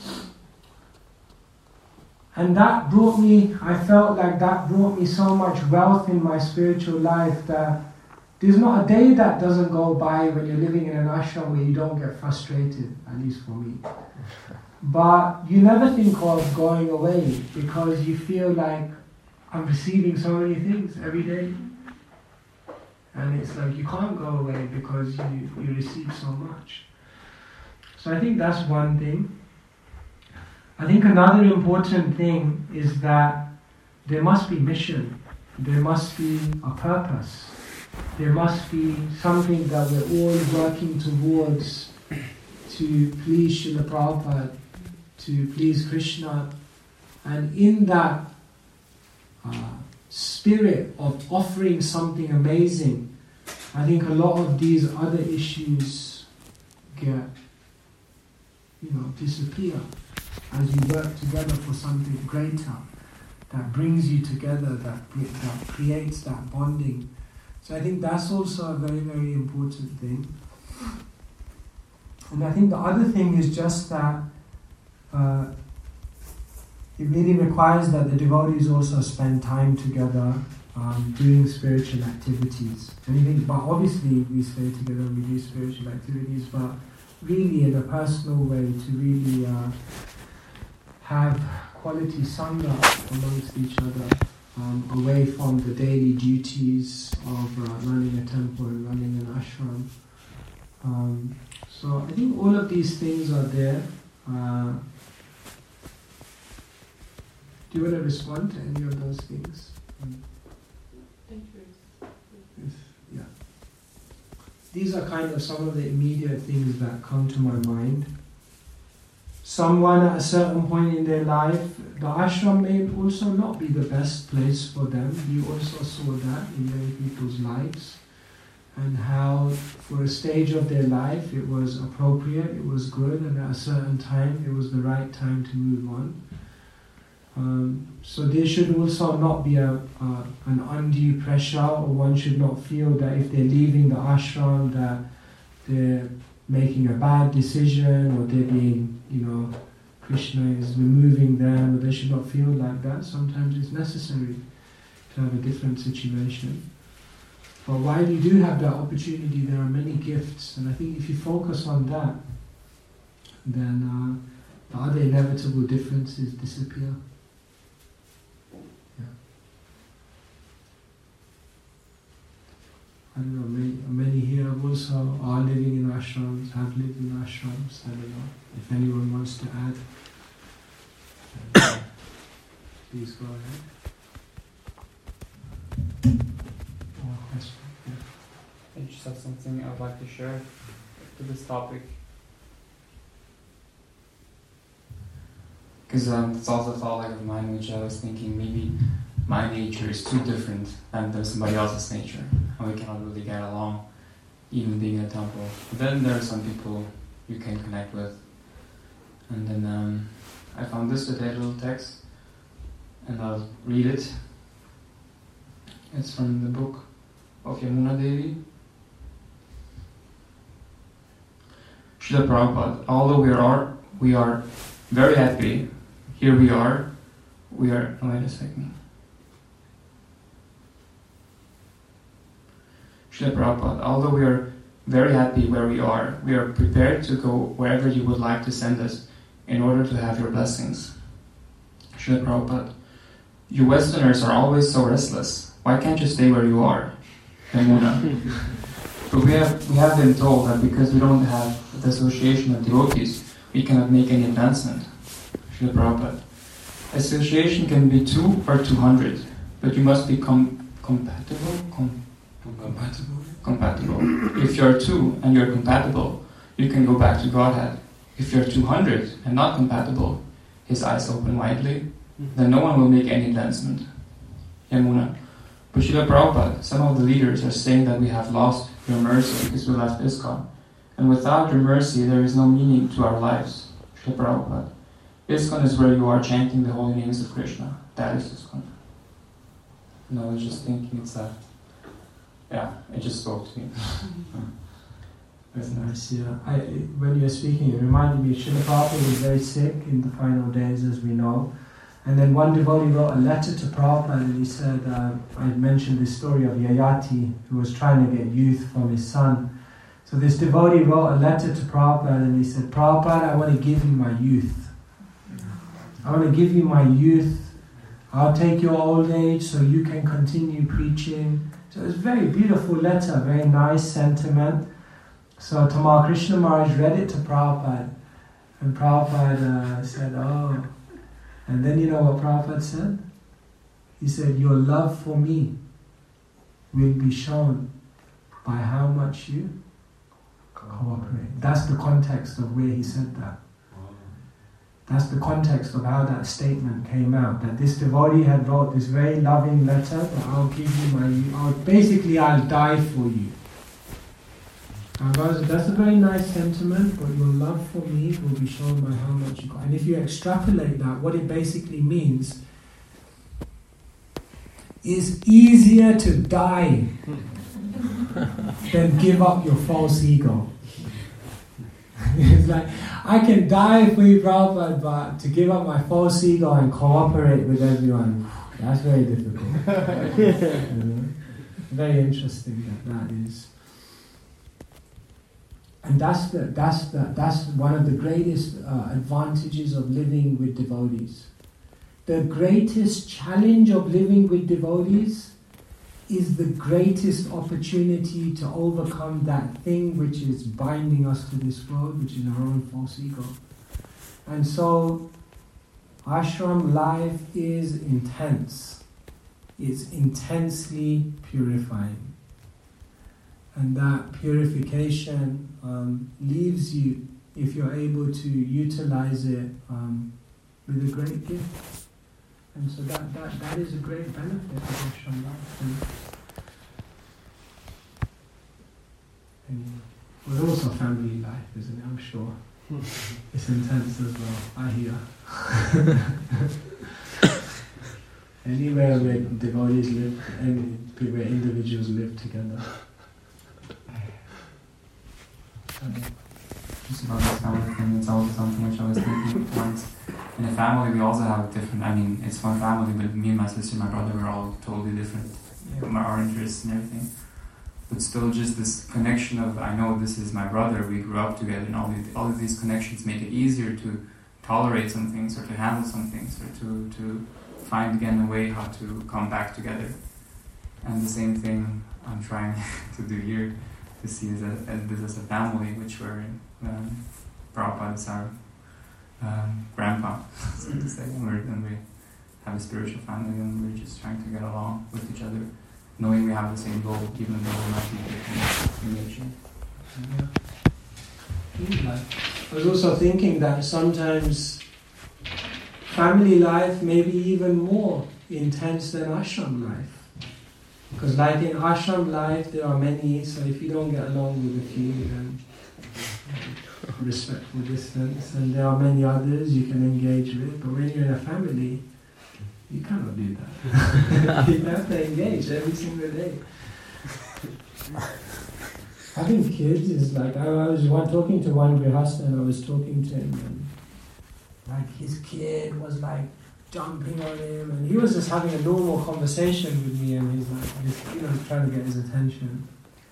And that brought me, I felt like that brought me so much wealth in my spiritual life that there's not a day that doesn't go by when you're living in an ashram where you don't get frustrated, at least for me. But you never think of going away because you feel like I'm receiving so many things every day. And it's like you can't go away because you receive so much. So I think that's one thing. I think another important thing is that there must be mission. There must be a purpose. There must be something that we're all working towards to please Srila Prabhupada, to please Krishna. And in that spirit of offering something amazing, I think a lot of these other issues get, disappear as you work together for something greater that brings you together, that creates that bonding. So I think that's also a very, very important thing. And I think the other thing is just that it really requires that the devotees also spend time together doing spiritual activities. But obviously we stay together and we do spiritual activities, but really in a personal way to really have quality sangha amongst each other, away from the daily duties of running a temple and running an ashram. So I think all of these things are there. Do you want to respond to any of those things? Yeah. These are kind of some of the immediate things that come to my mind. Someone at a certain point in their life, the ashram may also not be the best place for them. You also saw that in many people's lives, and how for a stage of their life it was appropriate, it was good, and at a certain time it was the right time to move on. So there should also not be an undue pressure, or one should not feel that if they're leaving the ashram that they're making a bad decision, or they're being, Krishna is removing them, or they should not feel like that. Sometimes it's necessary to have a different situation. But while you do have that opportunity, there are many gifts, and I think if you focus on that, then the other inevitable differences disappear. I don't know, many here also are living in ashrams, have lived in ashrams. I don't know if anyone wants to add. Please go ahead. something I would like to share to this topic. Because it's also a thought of mine, which I was thinking maybe my nature is too different than somebody else's nature, and we cannot really get along, even being in a temple. But then there are some people you can connect with. And then I found this today, little text, and I'll read it. It's from the book of Yamuna Devi. Srila Prabhupada, although we are very happy, here we are, wait a second. Srila Prabhupada, although we are very happy where we are prepared to go wherever you would like to send us in order to have your blessings. Srila Prabhupada, you Westerners are always so restless. Why can't you stay where you are? Yamuna. But we have been told that because we don't have the association of devotees, we cannot make any advancement. Srila Prabhupada, association can be 2 or 200, but you must be compatible. If you are 2 and you are compatible, you can go back to Godhead. If you are 200 and not compatible, his eyes open widely, then no one will make any advancement. Yamuna. But Srila Prabhupada, some of the leaders are saying that we have lost your mercy because we left ISKCON. And without your mercy, there is no meaning to our lives. Srila Prabhupada. ISKCON is where you are chanting the holy names of Krishna. That is ISKCON. And I was just thinking it's that. Yeah, it just spoke to me. That's nice, yeah. When you were speaking, it reminded me, Srila Prabhupada was very sick in the final days, as we know. And then one devotee wrote a letter to Prabhupada, and he said, I mentioned this story of Yayati, who was trying to get youth from his son. So this devotee wrote a letter to Prabhupada, and he said, Prabhupada, I want to give you my youth. I want to give you my youth. I'll take your old age so you can continue preaching. So it was a very beautiful letter, very nice sentiment. So Tamal Krishna Maharaj read it to Prabhupada, and Prabhupada said, oh. And then you know what Prabhupada said? He said, your love for me will be shown by how much you cooperate. That's the context of where he said that. That's the context of how that statement came out. That this devotee had wrote this very loving letter that I'll give you I'll die for you. And that's a very nice sentiment, but your love for me will be shown by how much you got. And if you extrapolate that, what it basically means is easier to die than give up your false ego. It's like, I can die for you, Prabhupada, but to give up my false ego and cooperate with everyone, that's very difficult. Very interesting that is. And that's one of the greatest advantages of living with devotees. The greatest challenge of living with devotees is the greatest opportunity to overcome that thing which is binding us to this world, which is our own false ego. And so, ashram life is intense. It's intensely purifying. And that purification leaves you, if you're able to utilize it, with a great gift. And so that is a great benefit of ashram life. And well, also family life, isn't it? I'm sure. It's intense as well, I hear. Anywhere where devotees live, where individuals live together. Just about this family thing, it's also something which I was thinking once. In a family, we also have different, it's one family, but me and my sister and my brother, we're all totally different. Our interests and everything. But still just this connection of, I know this is my brother, we grew up together, and all of these connections make it easier to tolerate some things, or to handle some things, or to find again a way how to come back together. And the same thing I'm trying to do here, to see this as a family, which we're in. Prabhupada is our grandpa, so to say, and we have a spiritual family, and we're just trying to get along with each other knowing we have the same goal, even though we might be different in nature. I was also thinking that sometimes family life may be even more intense than ashram life. Because like in ashram life, there are many, so if you don't get along with a few, then respectful distance, and there are many others you can engage with, but when you're in a family, you cannot do that. You have to engage every single day. Having kids is like, I was talking to one grihastha, and I was talking to him, and like his kid was like jumping on him, and he was just having a normal conversation with me, and he's like, trying to get his attention.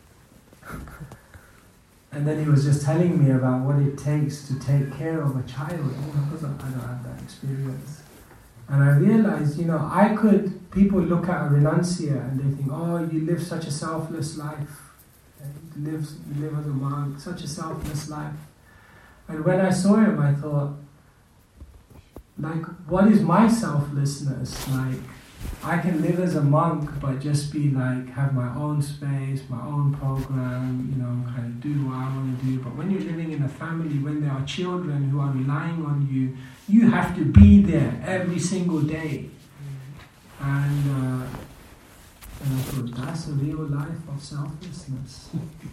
And then he was just telling me about what it takes to take care of a child, because I don't have that experience. And I realized, people look at a renunciate and they think, oh, you live such a selfless life. You live as a monk, such a selfless life. And when I saw him, I thought, like, what is my selflessness? Like, I can live as a monk, but just be like, have my own space, my own program, kind of do what I want to do. But when you're living in a family, when there are children who are relying on you, you have to be there every single day. And I thought, that's a real life of selflessness.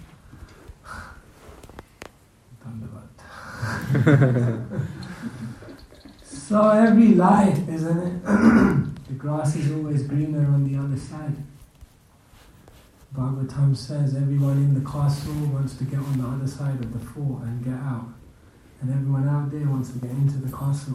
So every life, isn't it? The grass is always greener on the other side. Bhagavatam says everyone in the castle wants to get on the other side of the fort and get out. And everyone out there wants to get into the castle.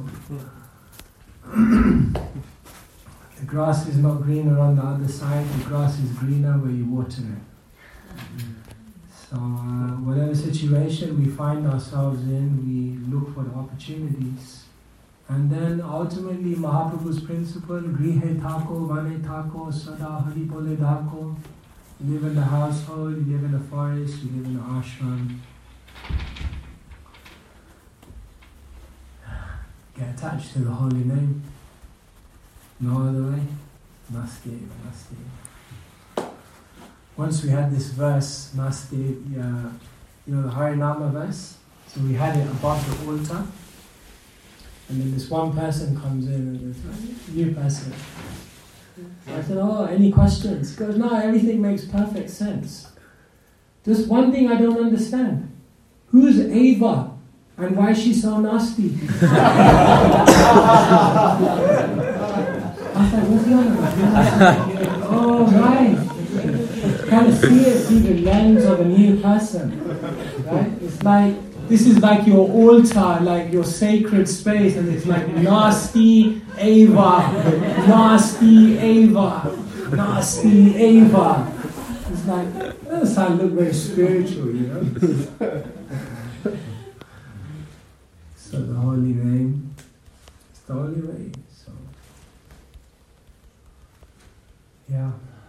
The grass is not greener on the other side, the grass is greener where you water it. So whatever situation we find ourselves in, we look for the opportunities. And then ultimately Mahaprabhu's principle, Grihe Thako, Vane Thako, Sada Hari Bole Dhako. You live in the household, you live in the forest, you live in the ashram. Get attached to the holy name. No other way. Nasti. Once we had this verse, Nasti, the Harinama verse. So we had it above the altar. And then this one person comes in and there's a new person. So I said, oh, any questions? He goes, no, everything makes perfect sense. Just one thing I don't understand. Who's Ava? And why is she so nasty? I was like, what's going on? Oh, right. Kind of see it through the lens of a new person. Right? It's like, this is like your altar, like your sacred space, and it's like nasty Ava, nasty Ava, nasty Ava. It's like, that doesn't look very spiritual, So the holy name, it's the only way. So, yeah.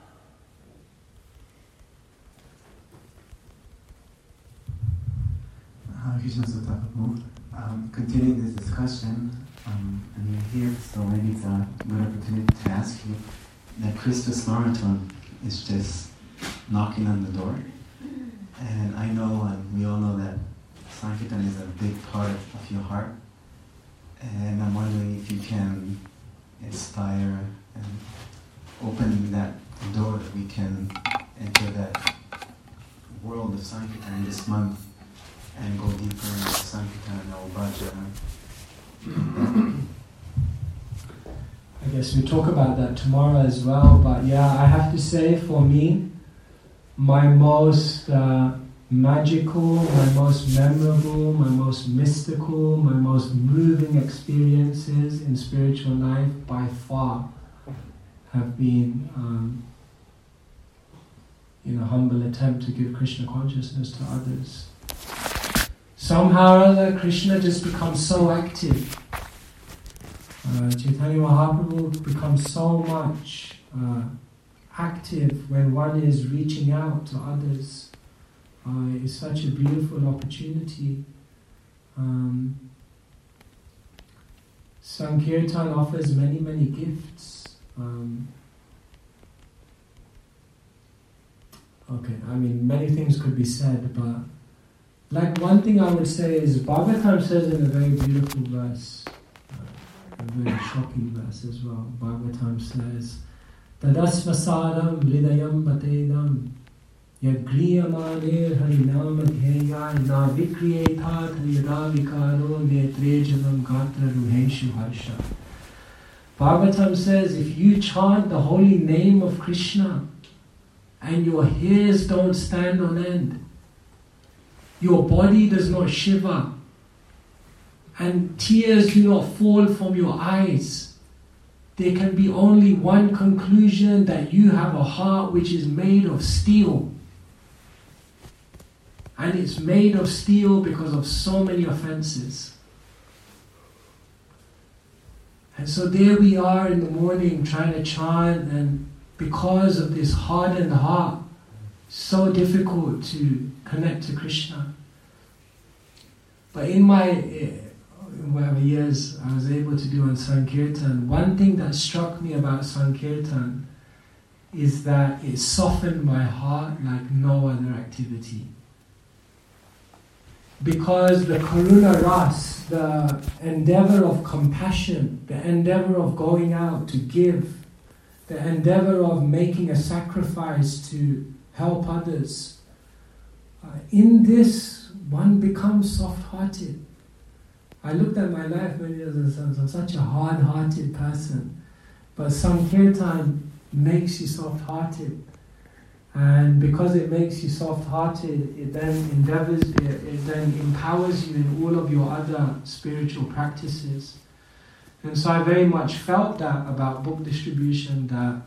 Krishna Sutta Prabhu. Continuing this discussion, and you're here, so maybe it's a good opportunity to ask you that Christus Marathon is just knocking on the door. And I know, and we all know that Sankirtan is a big part of your heart. And I'm wondering if you can inspire and open that door that we can enter that world of Sankirtan this month and go deeper into Sankirtan or Bhajana. I guess we talk about that tomorrow as well, but yeah, I have to say for me, my most magical, my most memorable, my most mystical, my most moving experiences in spiritual life by far have been in a humble attempt to give Krishna consciousness to others. Somehow or other, Krishna just becomes so active. Chaitanya Mahaprabhu becomes so much active when one is reaching out to others. It's such a beautiful opportunity. Sankirtan offers many, many gifts. Okay, I mean, many things could be said, but like one thing I would say is Bhagavatam says in a very beautiful verse, a very shocking verse as well. Bhagavatam says, Tadasvasaram lidayam batedam yadgriyamane harinam adhyaya na vikriyethat yada vikaro netrejanam gatra ruheshu harsha. Bhagavatam says, if you chant the holy name of Krishna and your hairs don't stand on end, your body does not shiver, and tears do not fall from your eyes, there can be only one conclusion, that you have a heart which is made of steel. And it's made of steel because of so many offenses. And so there we are in the morning trying to chant, and because of this hardened heart, so difficult to connect to Krishna. But in my whatever years I was able to do on Sankirtan, one thing that struck me about Sankirtan is that it softened my heart like no other activity. Because the Karuna Ras, the endeavor of compassion, the endeavor of going out to give, the endeavor of making a sacrifice to help others, in this one becomes soft-hearted. I looked at my life many years and I'm such a hard-hearted person, but Sankirtan makes you soft-hearted. And because it makes you soft-hearted, it then empowers you in all of your other spiritual practices. And so I very much felt that about book distribution, that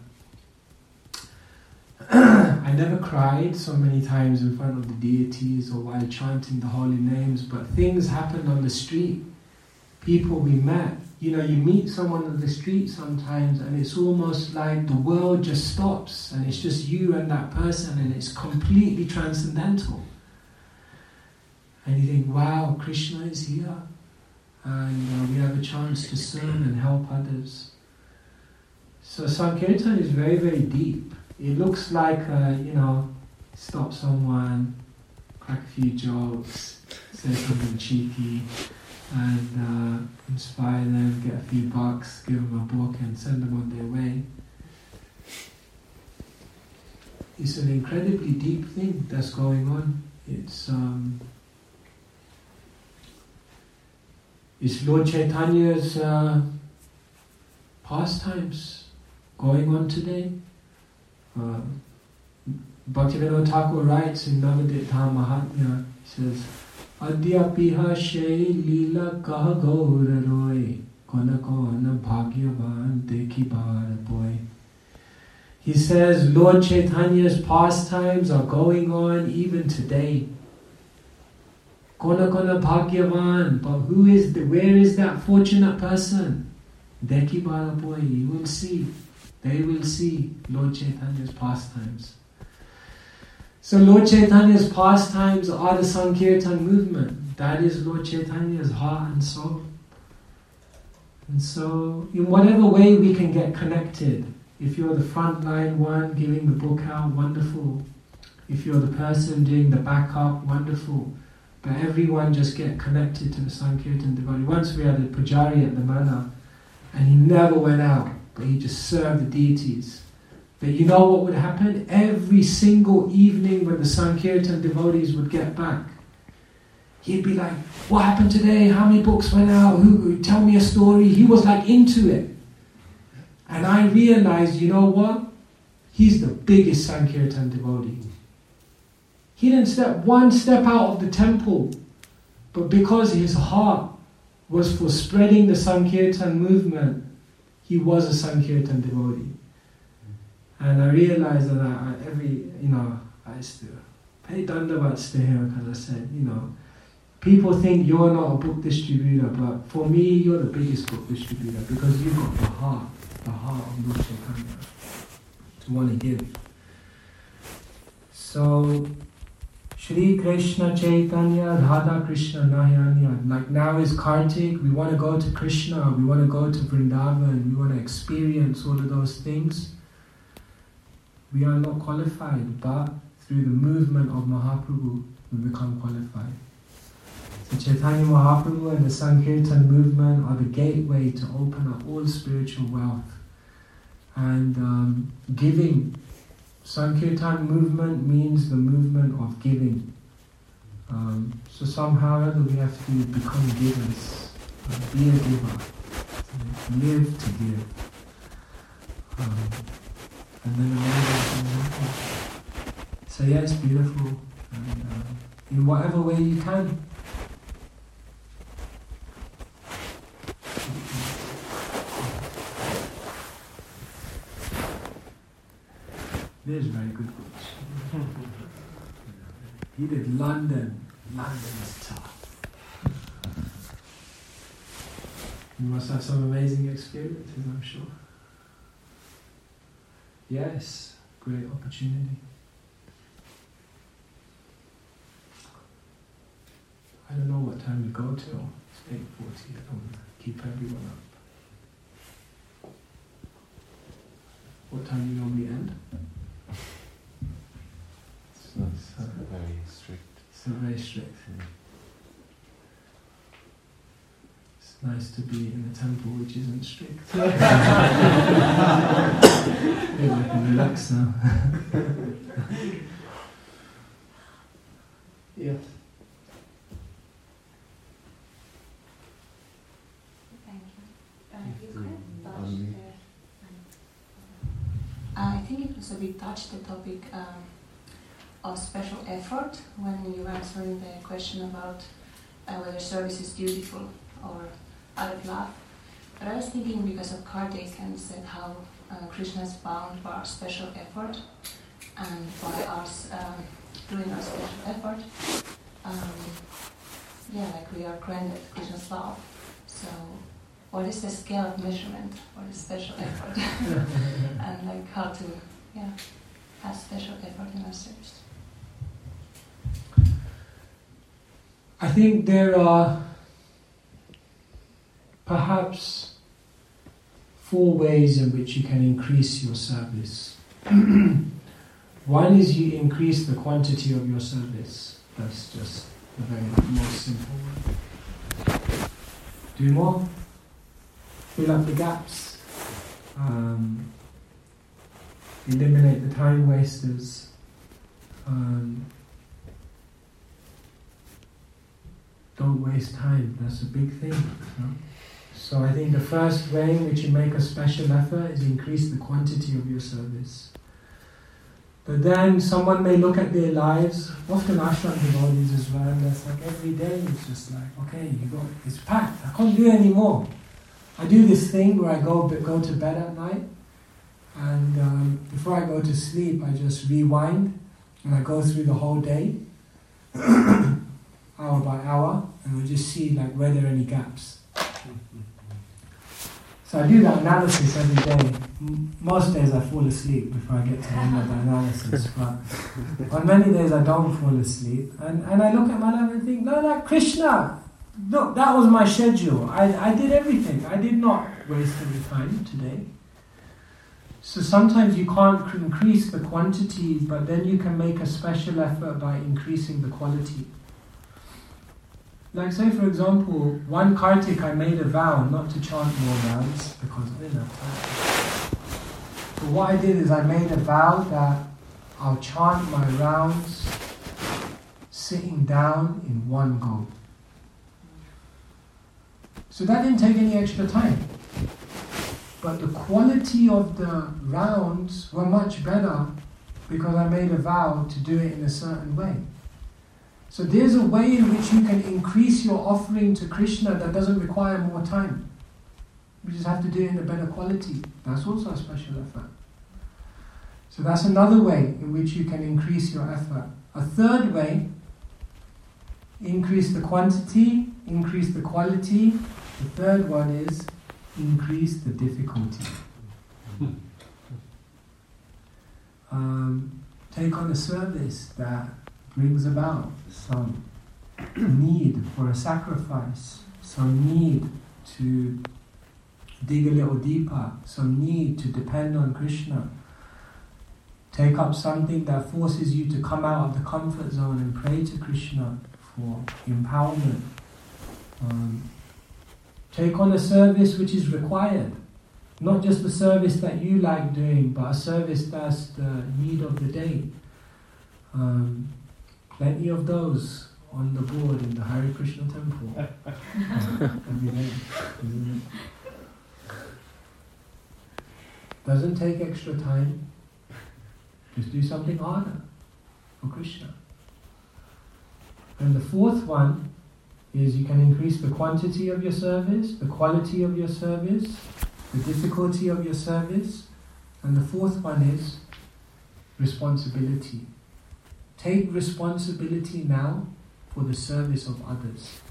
I never cried so many times in front of the deities or while chanting the holy names, but things happened on the street. People we met. You know, you meet someone on the street sometimes and it's almost like the world just stops and it's just you and that person and it's completely transcendental. And you think, wow, Krishna is here and we have a chance to serve and help others. So Sankirtan is very, very deep. It looks like, stop someone, crack a few jokes, say something cheeky, and inspire them, get a few bucks, give them a book and send them on their way. It's an incredibly deep thing that's going on. It's Lord Chaitanya's pastimes going on today. Bhaktivinoda Thakur writes in Navadita Mahatmya, he says, Adyapiha Shai Leela Kah Gaura Roy Kona Kona Bhagyavan Dekhi Bhara Boy. He says Lord Chaitanya's pastimes are going on even today. Kona Kona Bhagyavan, but where is that fortunate person? Dekhi Bhara Boy, you will see. They will see Lord Chaitanya's pastimes. So Lord Chaitanya's pastimes are the Sankirtan movement. That is Lord Chaitanya's heart and soul. And so in whatever way we can get connected, if you're the frontline one giving the book out, wonderful. If you're the person doing the backup, wonderful. But everyone just get connected to the Sankirtan devotee. Once we had a pujari at the mana and he never went out, but he just served the deities. But you know what would happen? Every single evening when the Sankirtan devotees would get back, he'd be like, what happened today? How many books went out? Who tell me a story? He was like into it. And I realized, you know what? He's the biggest Sankirtan devotee. He didn't step one step out of the temple, but because his heart was for spreading the Sankirtan movement, he was a Sankirtan devotee. And I realized that I used to pay dandavats to him because I said, people think you're not a book distributor, but for me, you're the biggest book distributor because you've got the heart of Lord Chaitanya to want to give. So, Shri Krishna Chaitanya, Radha Krishna Nayanya. Like now is Kartik, we want to go to Krishna, we want to go to Vrindavan, we want to experience all of those things. We are not qualified, but through the movement of Mahaprabhu, we become qualified. So Chaitanya Mahaprabhu and the Sankirtan movement are the gateway to open up all spiritual wealth. And giving, Sankirtan movement means the movement of giving. So somehow or other we have to become givers, be a giver, live to give. And then amazing things happen. So yeah, it's beautiful. And in whatever way you can. There's very good books. He did London. London is tough. You must have some amazing experiences, I'm sure. Yes, great opportunity. I don't know what time we go till. It's 8:40. I don't want to keep everyone up. What time do you normally end? It's not very strict. It's not very strict. It's nice to be in a temple which isn't strict. Maybe I can relax now. Yes. Thank you. I think it was a bit touched the topic of special effort when you were answering the question about whether service is dutiful or out of love. But I was thinking because of Kartik and said how Krishna is bound by our special effort and by us doing our special effort. Like we are granted Krishna's love. So what is the scale of measurement for this special effort? And like how to have special effort in our service. I think there are perhaps 4 ways in which you can increase your service. One is you increase the quantity of your service. That's just the very most simple one. Do more. Fill up the gaps. Eliminate the time wasters. Don't waste time. That's a big thing. No? So I think the first way in which you make a special effort is increase the quantity of your service. But then someone may look at their lives, often ashram devotees as well, and that's like every day it's just like, okay, it's packed, I can't do it anymore. I do this thing where I go to bed at night, and before I go to sleep I just rewind, and I go through the whole day, hour by hour, and I just see like where there are any gaps. So I do that analysis every day. Most days I fall asleep before I get to the end of the analysis, but on many days I don't fall asleep. And I look at my life and think, no, like Krishna, look, that was my schedule. I did everything. I did not waste any time today. So sometimes you can't increase the quantity, but then you can make a special effort by increasing the quality. Like say for example, one Kartik I made a vow not to chant more rounds because I didn't have time. But what I did is I made a vow that I'll chant my rounds sitting down in one go. So that didn't take any extra time. But the quality of the rounds were much better because I made a vow to do it in a certain way. So there's a way in which you can increase your offering to Krishna that doesn't require more time. You just have to do it in a better quality. That's also a special effort. So that's another way in which you can increase your effort. A third way, increase the quantity, increase the quality. The third one is increase the difficulty. Take on a service that brings about some need for a sacrifice, some need to dig a little deeper, some need to depend on Krishna. Take up something that forces you to come out of the comfort zone and pray to Krishna for empowerment. Take on a service which is required. Not just the service that you like doing, but a service that's the need of the day. Plenty of those on the board in the Hare Krishna temple. Every day, isn't it? Doesn't take extra time. Just do something harder for Krishna. And the fourth one is you can increase the quantity of your service, the quality of your service, the difficulty of your service. And the fourth one is responsibility. Take responsibility now for the service of others.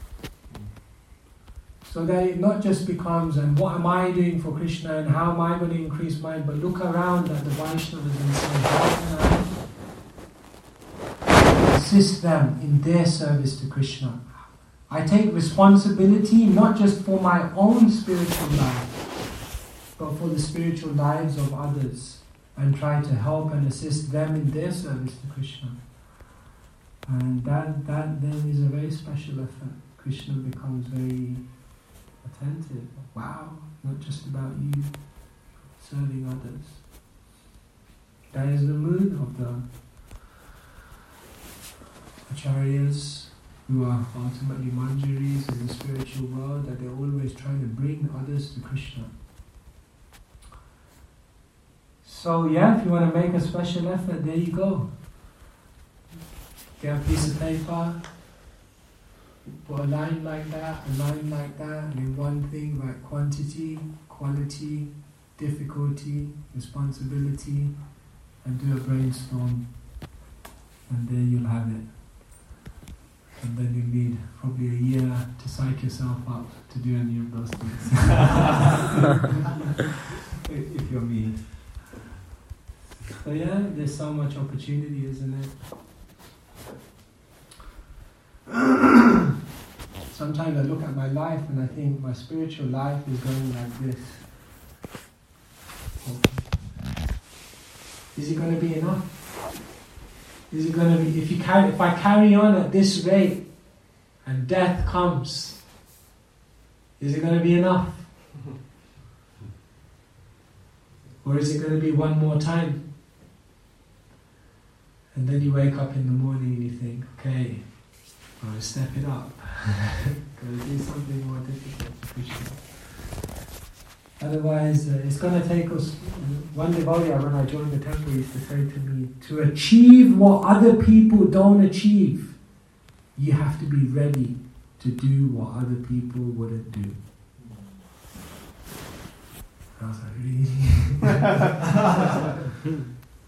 So that it not just becomes, and what am I doing for Krishna and how am I going to increase mine, but look around at the Vaishnavas and say, how can I assist them in their service to Krishna? I take responsibility not just for my own spiritual life, but for the spiritual lives of others, and try to help and assist them in their service to Krishna. And that then is a very special effort. Krishna becomes very attentive. Wow, not just about you, serving others. That is the mood of the acharyas, who are ultimately manjaris in the spiritual world, that they're always trying to bring others to Krishna. So yeah, if you want to make a special effort, there you go. Get a piece of paper, put a line like that, and in one thing like quantity, quality, difficulty, responsibility, and do a brainstorm, and there you'll have it. And then you need probably a year to psych yourself up to do any of those things. If you're me. So yeah, there's so much opportunity, isn't it? Sometimes I look at my life and I think my spiritual life is going like this. Is it going to be enough? Is it going to be, if I carry on at this rate and death comes, is it going to be enough? Or is it going to be one more time? And then you wake up in the morning and you think, okay, I'm going to step it up. Going to do something more difficult for Krishna. Otherwise, it's going to take us. One devotee, when I joined the temple, used to say to me, to achieve what other people don't achieve, you have to be ready to do what other people wouldn't do. I was like, really?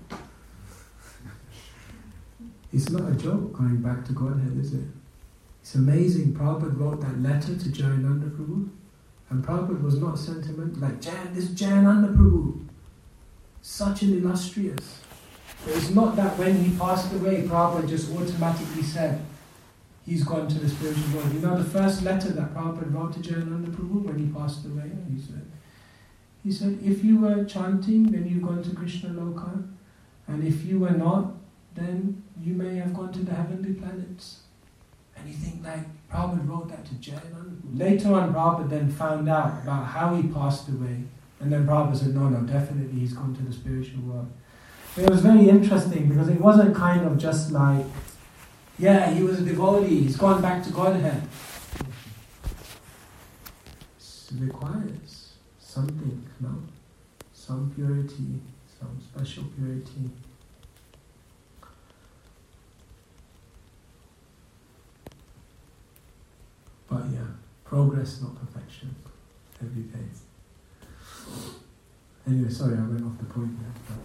It's not a joke going back to Godhead, is it? It's amazing. Prabhupada wrote that letter to Jayananda Prabhu, and Prabhupada was not sentimental, like, this Jayananda Prabhu, such an illustrious. It's not that when he passed away, Prabhupada just automatically said, he's gone to the spiritual world. You know the first letter that Prabhupada wrote to Jayananda Prabhu when he passed away, he said, if you were chanting, then you've gone to Krishna Loka, and if you were not, then you may have gone to the heavenly planets. And you think, like, Prabhupada wrote that to Jayananda. Later on, Prabhupada then found out about how he passed away. And then Prabhupada said, no, definitely he's gone to the spiritual world. But it was very interesting because it wasn't kind of just like, yeah, he was a devotee, he's gone back to Godhead. It requires something, no? Some purity, some special purity. But yeah, progress, not perfection, every day. Anyway, sorry, I went off the point there.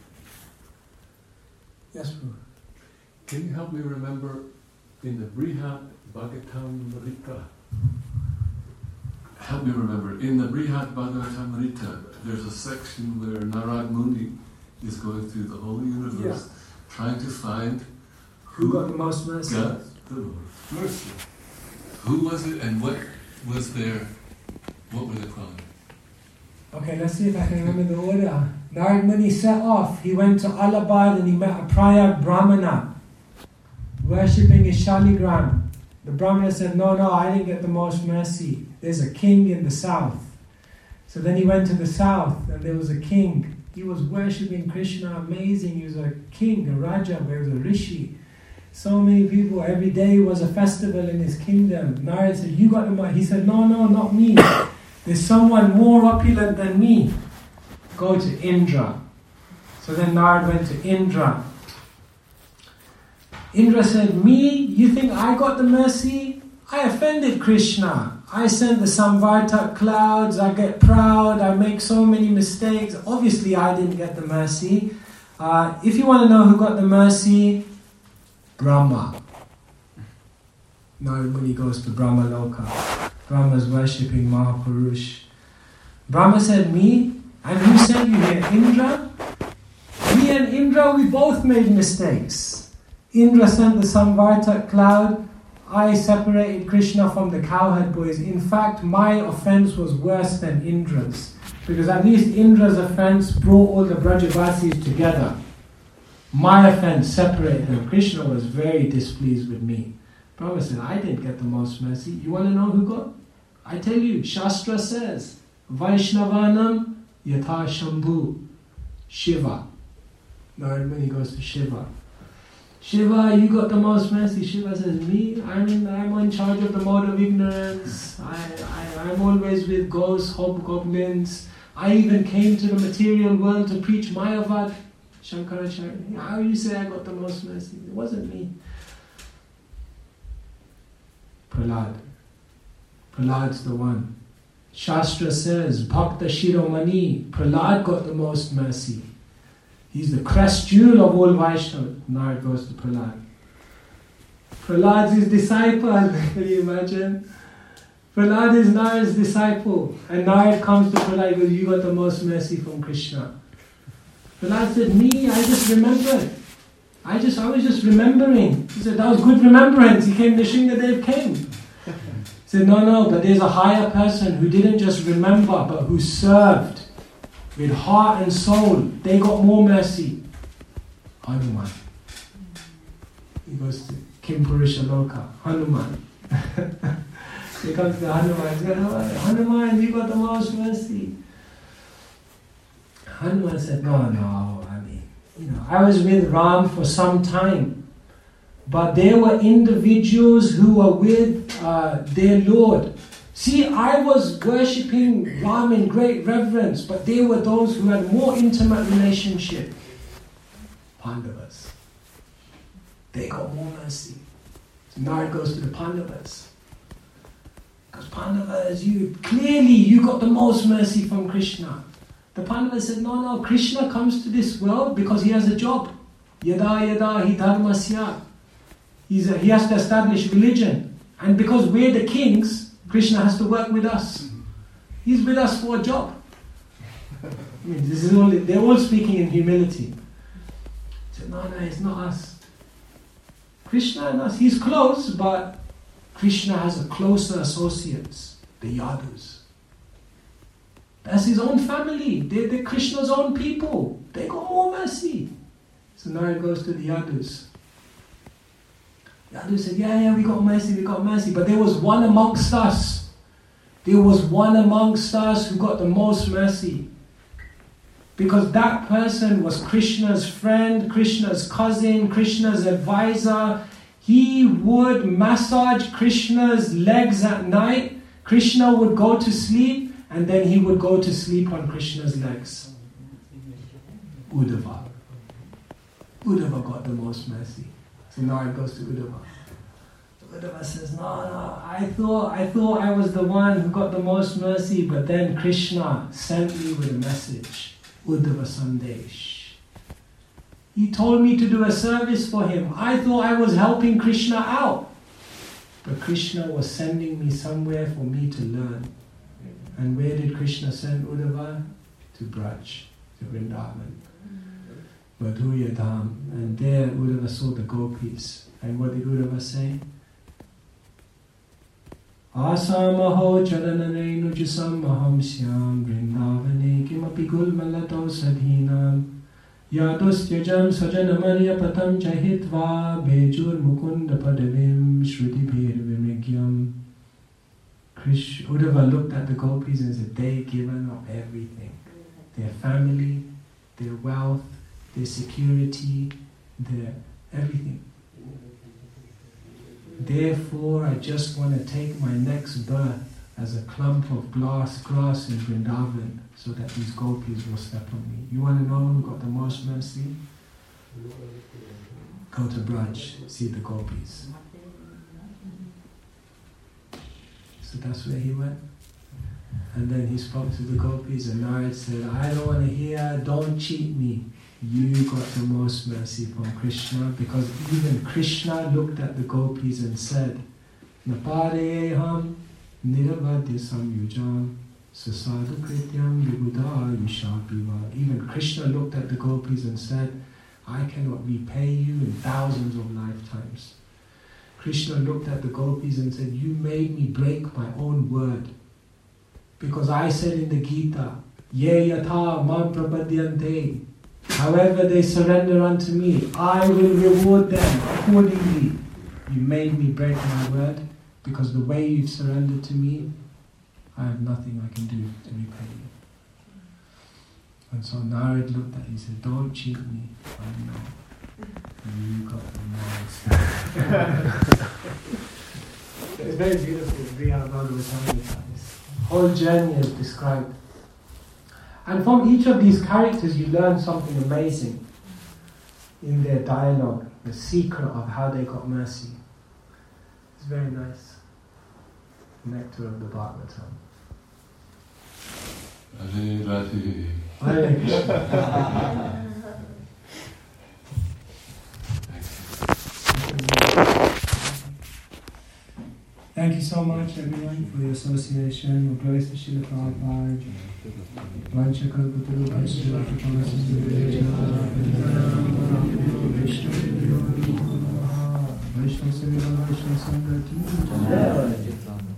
Yes, bro. Can you help me remember in the Brihad Bhagavatamrita? Help me remember. In the Brihad Bhagavatamrita, there's a section where Narad Muni is going through the whole universe, trying to find who got the most mercy. Got the most mercy. Who was it, and what was their? What were they called? Okay, let's see if I can remember the order. Narad Muni set off. He went to Allahabad and he met a Prayag Brahmana worshipping his Shaligram. The Brahmana said, no, I didn't get the most mercy. There's a king in the south. So then he went to the south and there was a king. He was worshipping Krishna, amazing. He was a king, a Raja, he was a Rishi. So many people, every day was a festival in his kingdom. Narad said, you got the most. He said, no, not me. There's someone more opulent than me. Go to Indra. So then Narad went to Indra. Indra said, me? You think I got the mercy? I offended Krishna. I sent the Samvartak clouds, I get proud, I make so many mistakes. Obviously I didn't get the mercy. If you want to know who got the mercy, Brahma. Narad Muni goes to Brahma Loka. Brahma's worshipping Mahapurush. Brahma said, me? And who sent you here? Indra? Me and Indra, we both made mistakes. Indra sent the Samvartak cloud. I separated Krishna from the cowherd boys. In fact, my offense was worse than Indra's. Because at least Indra's offense brought all the Brajavasis together. My offense separated them. Krishna was very displeased with me. Brahma said, I didn't get the most mercy. You want to know who got? I tell you, Shastra says, Vaishnavanam yatha Shambhu, Shiva. Narad Muni goes to Shiva. Shiva, you got the most mercy. Shiva says, me? I'm in charge of the mode of ignorance. I'm always with ghosts, hobgoblins. I even came to the material world to preach Mayavad. Shankaracharya, how you say I got the most mercy? It wasn't me. Prahlad. Prahlad's the one. Shastra says, Bhakta Shiromani, Prahlad got the most mercy. He's the crest jewel of all Vaishnavas. Narad goes to Prahlad. Prahlad's his disciple, can you imagine? Prahlad is Narad's disciple. And Narad comes to Prahlad and goes, you got the most mercy from Krishna. Prahlad said, me, I just remembered. I was just remembering. He said, that was good remembrance. He came, Nrsingadev came. He said, no, but there's a higher person who didn't just remember, but who served with heart and soul. They got more mercy. Hanuman. He goes to Kim Purusha Loka. Hanuman. He comes to Hanuman. He says, Hanuman, you got the most mercy. Hanuman said, no, I was with Ram for some time. But there were individuals who were with their Lord. See, I was worshipping Ram in great reverence, but there were those who had more intimate relationship. Pandavas. They got more mercy. So now it goes to the Pandavas. Because Pandavas, you got the most mercy from Krishna. The Pandavas said, no, Krishna comes to this world because he has a job. Yada hi dharmasya. He has to establish religion. And because we're the kings, Krishna has to work with us. He's with us for a job. They're all speaking in humility. He said, no, it's not us. Krishna and us, he's close, but Krishna has a closer associates, the Yadus. That's his own family. They're Krishna's own people. They got more mercy. So now it goes to the Yadus. Yadu said, yeah, we got mercy. But there was one amongst us. There was one amongst us who got the most mercy. Because that person was Krishna's friend, Krishna's cousin, Krishna's advisor. He would massage Krishna's legs at night. Krishna would go to sleep, and then he would go to sleep on Krishna's legs. Uddhava. Uddhava got the most mercy. So now it goes to Uddhava. Uddhava says, no, I thought I was the one who got the most mercy, but then Krishna sent me with a message. Uddhava Sandesh. He told me to do a service for him. I thought I was helping Krishna out. But Krishna was sending me somewhere for me to learn. And where did Krishna send Uddhava? To Braj, to Vrindavan. Madhurya Dham. And there Uddhava saw the gopis. And what did Uddhava say? Asamaho chalanane nujasam ahamsyam vrindavane kimapi gulmalato sadhinam yadustyajam sajanamarya patam chahitva bejur mukunda padavim shrutibhir vimigyam. Uddhava looked at the gopis and said, they've given up everything. Their family, their wealth, their security, their everything. Therefore, I just want to take my next birth as a clump of grass in Vrindavan so that these gopis will step on me. You want to know who got the most mercy? Go to Braj, see the gopis. So that's where he went. And then he spoke to the gopis and Narad said, I don't want to hear, don't cheat me. You got the most mercy from Krishna, because even Krishna looked at the gopis and said, Napareham niravadya samyujam sasadu krityam vibhuda yushapiva. Even Krishna looked at the gopis and said, I cannot repay you in thousands of lifetimes. Krishna looked at the gopis and said, you made me break my own word. Because I said in the Gita, Ye yatha mam prapadyante. However they surrender unto me, I will reward them accordingly. You made me break my word, because the way you've surrendered to me, I have nothing I can do to repay you. And so Narad looked at him and said, don't cheat me, I know. You got the most. It's very beautiful, Vriha Bhagavatam. This whole journey is described. And from each of these characters you learn something amazing in their dialogue, the secret of how they got mercy. It's very nice. Nectar of the Bhagavatam. Radhe Radhe. Hare Krishna. Thank you so much, everyone, for your association. More glories to Srila Prabhupada. Vancha kalpataru bhaisya kripala sindhu Vaishnava Seva Vaishnava Sangha Ki Jai.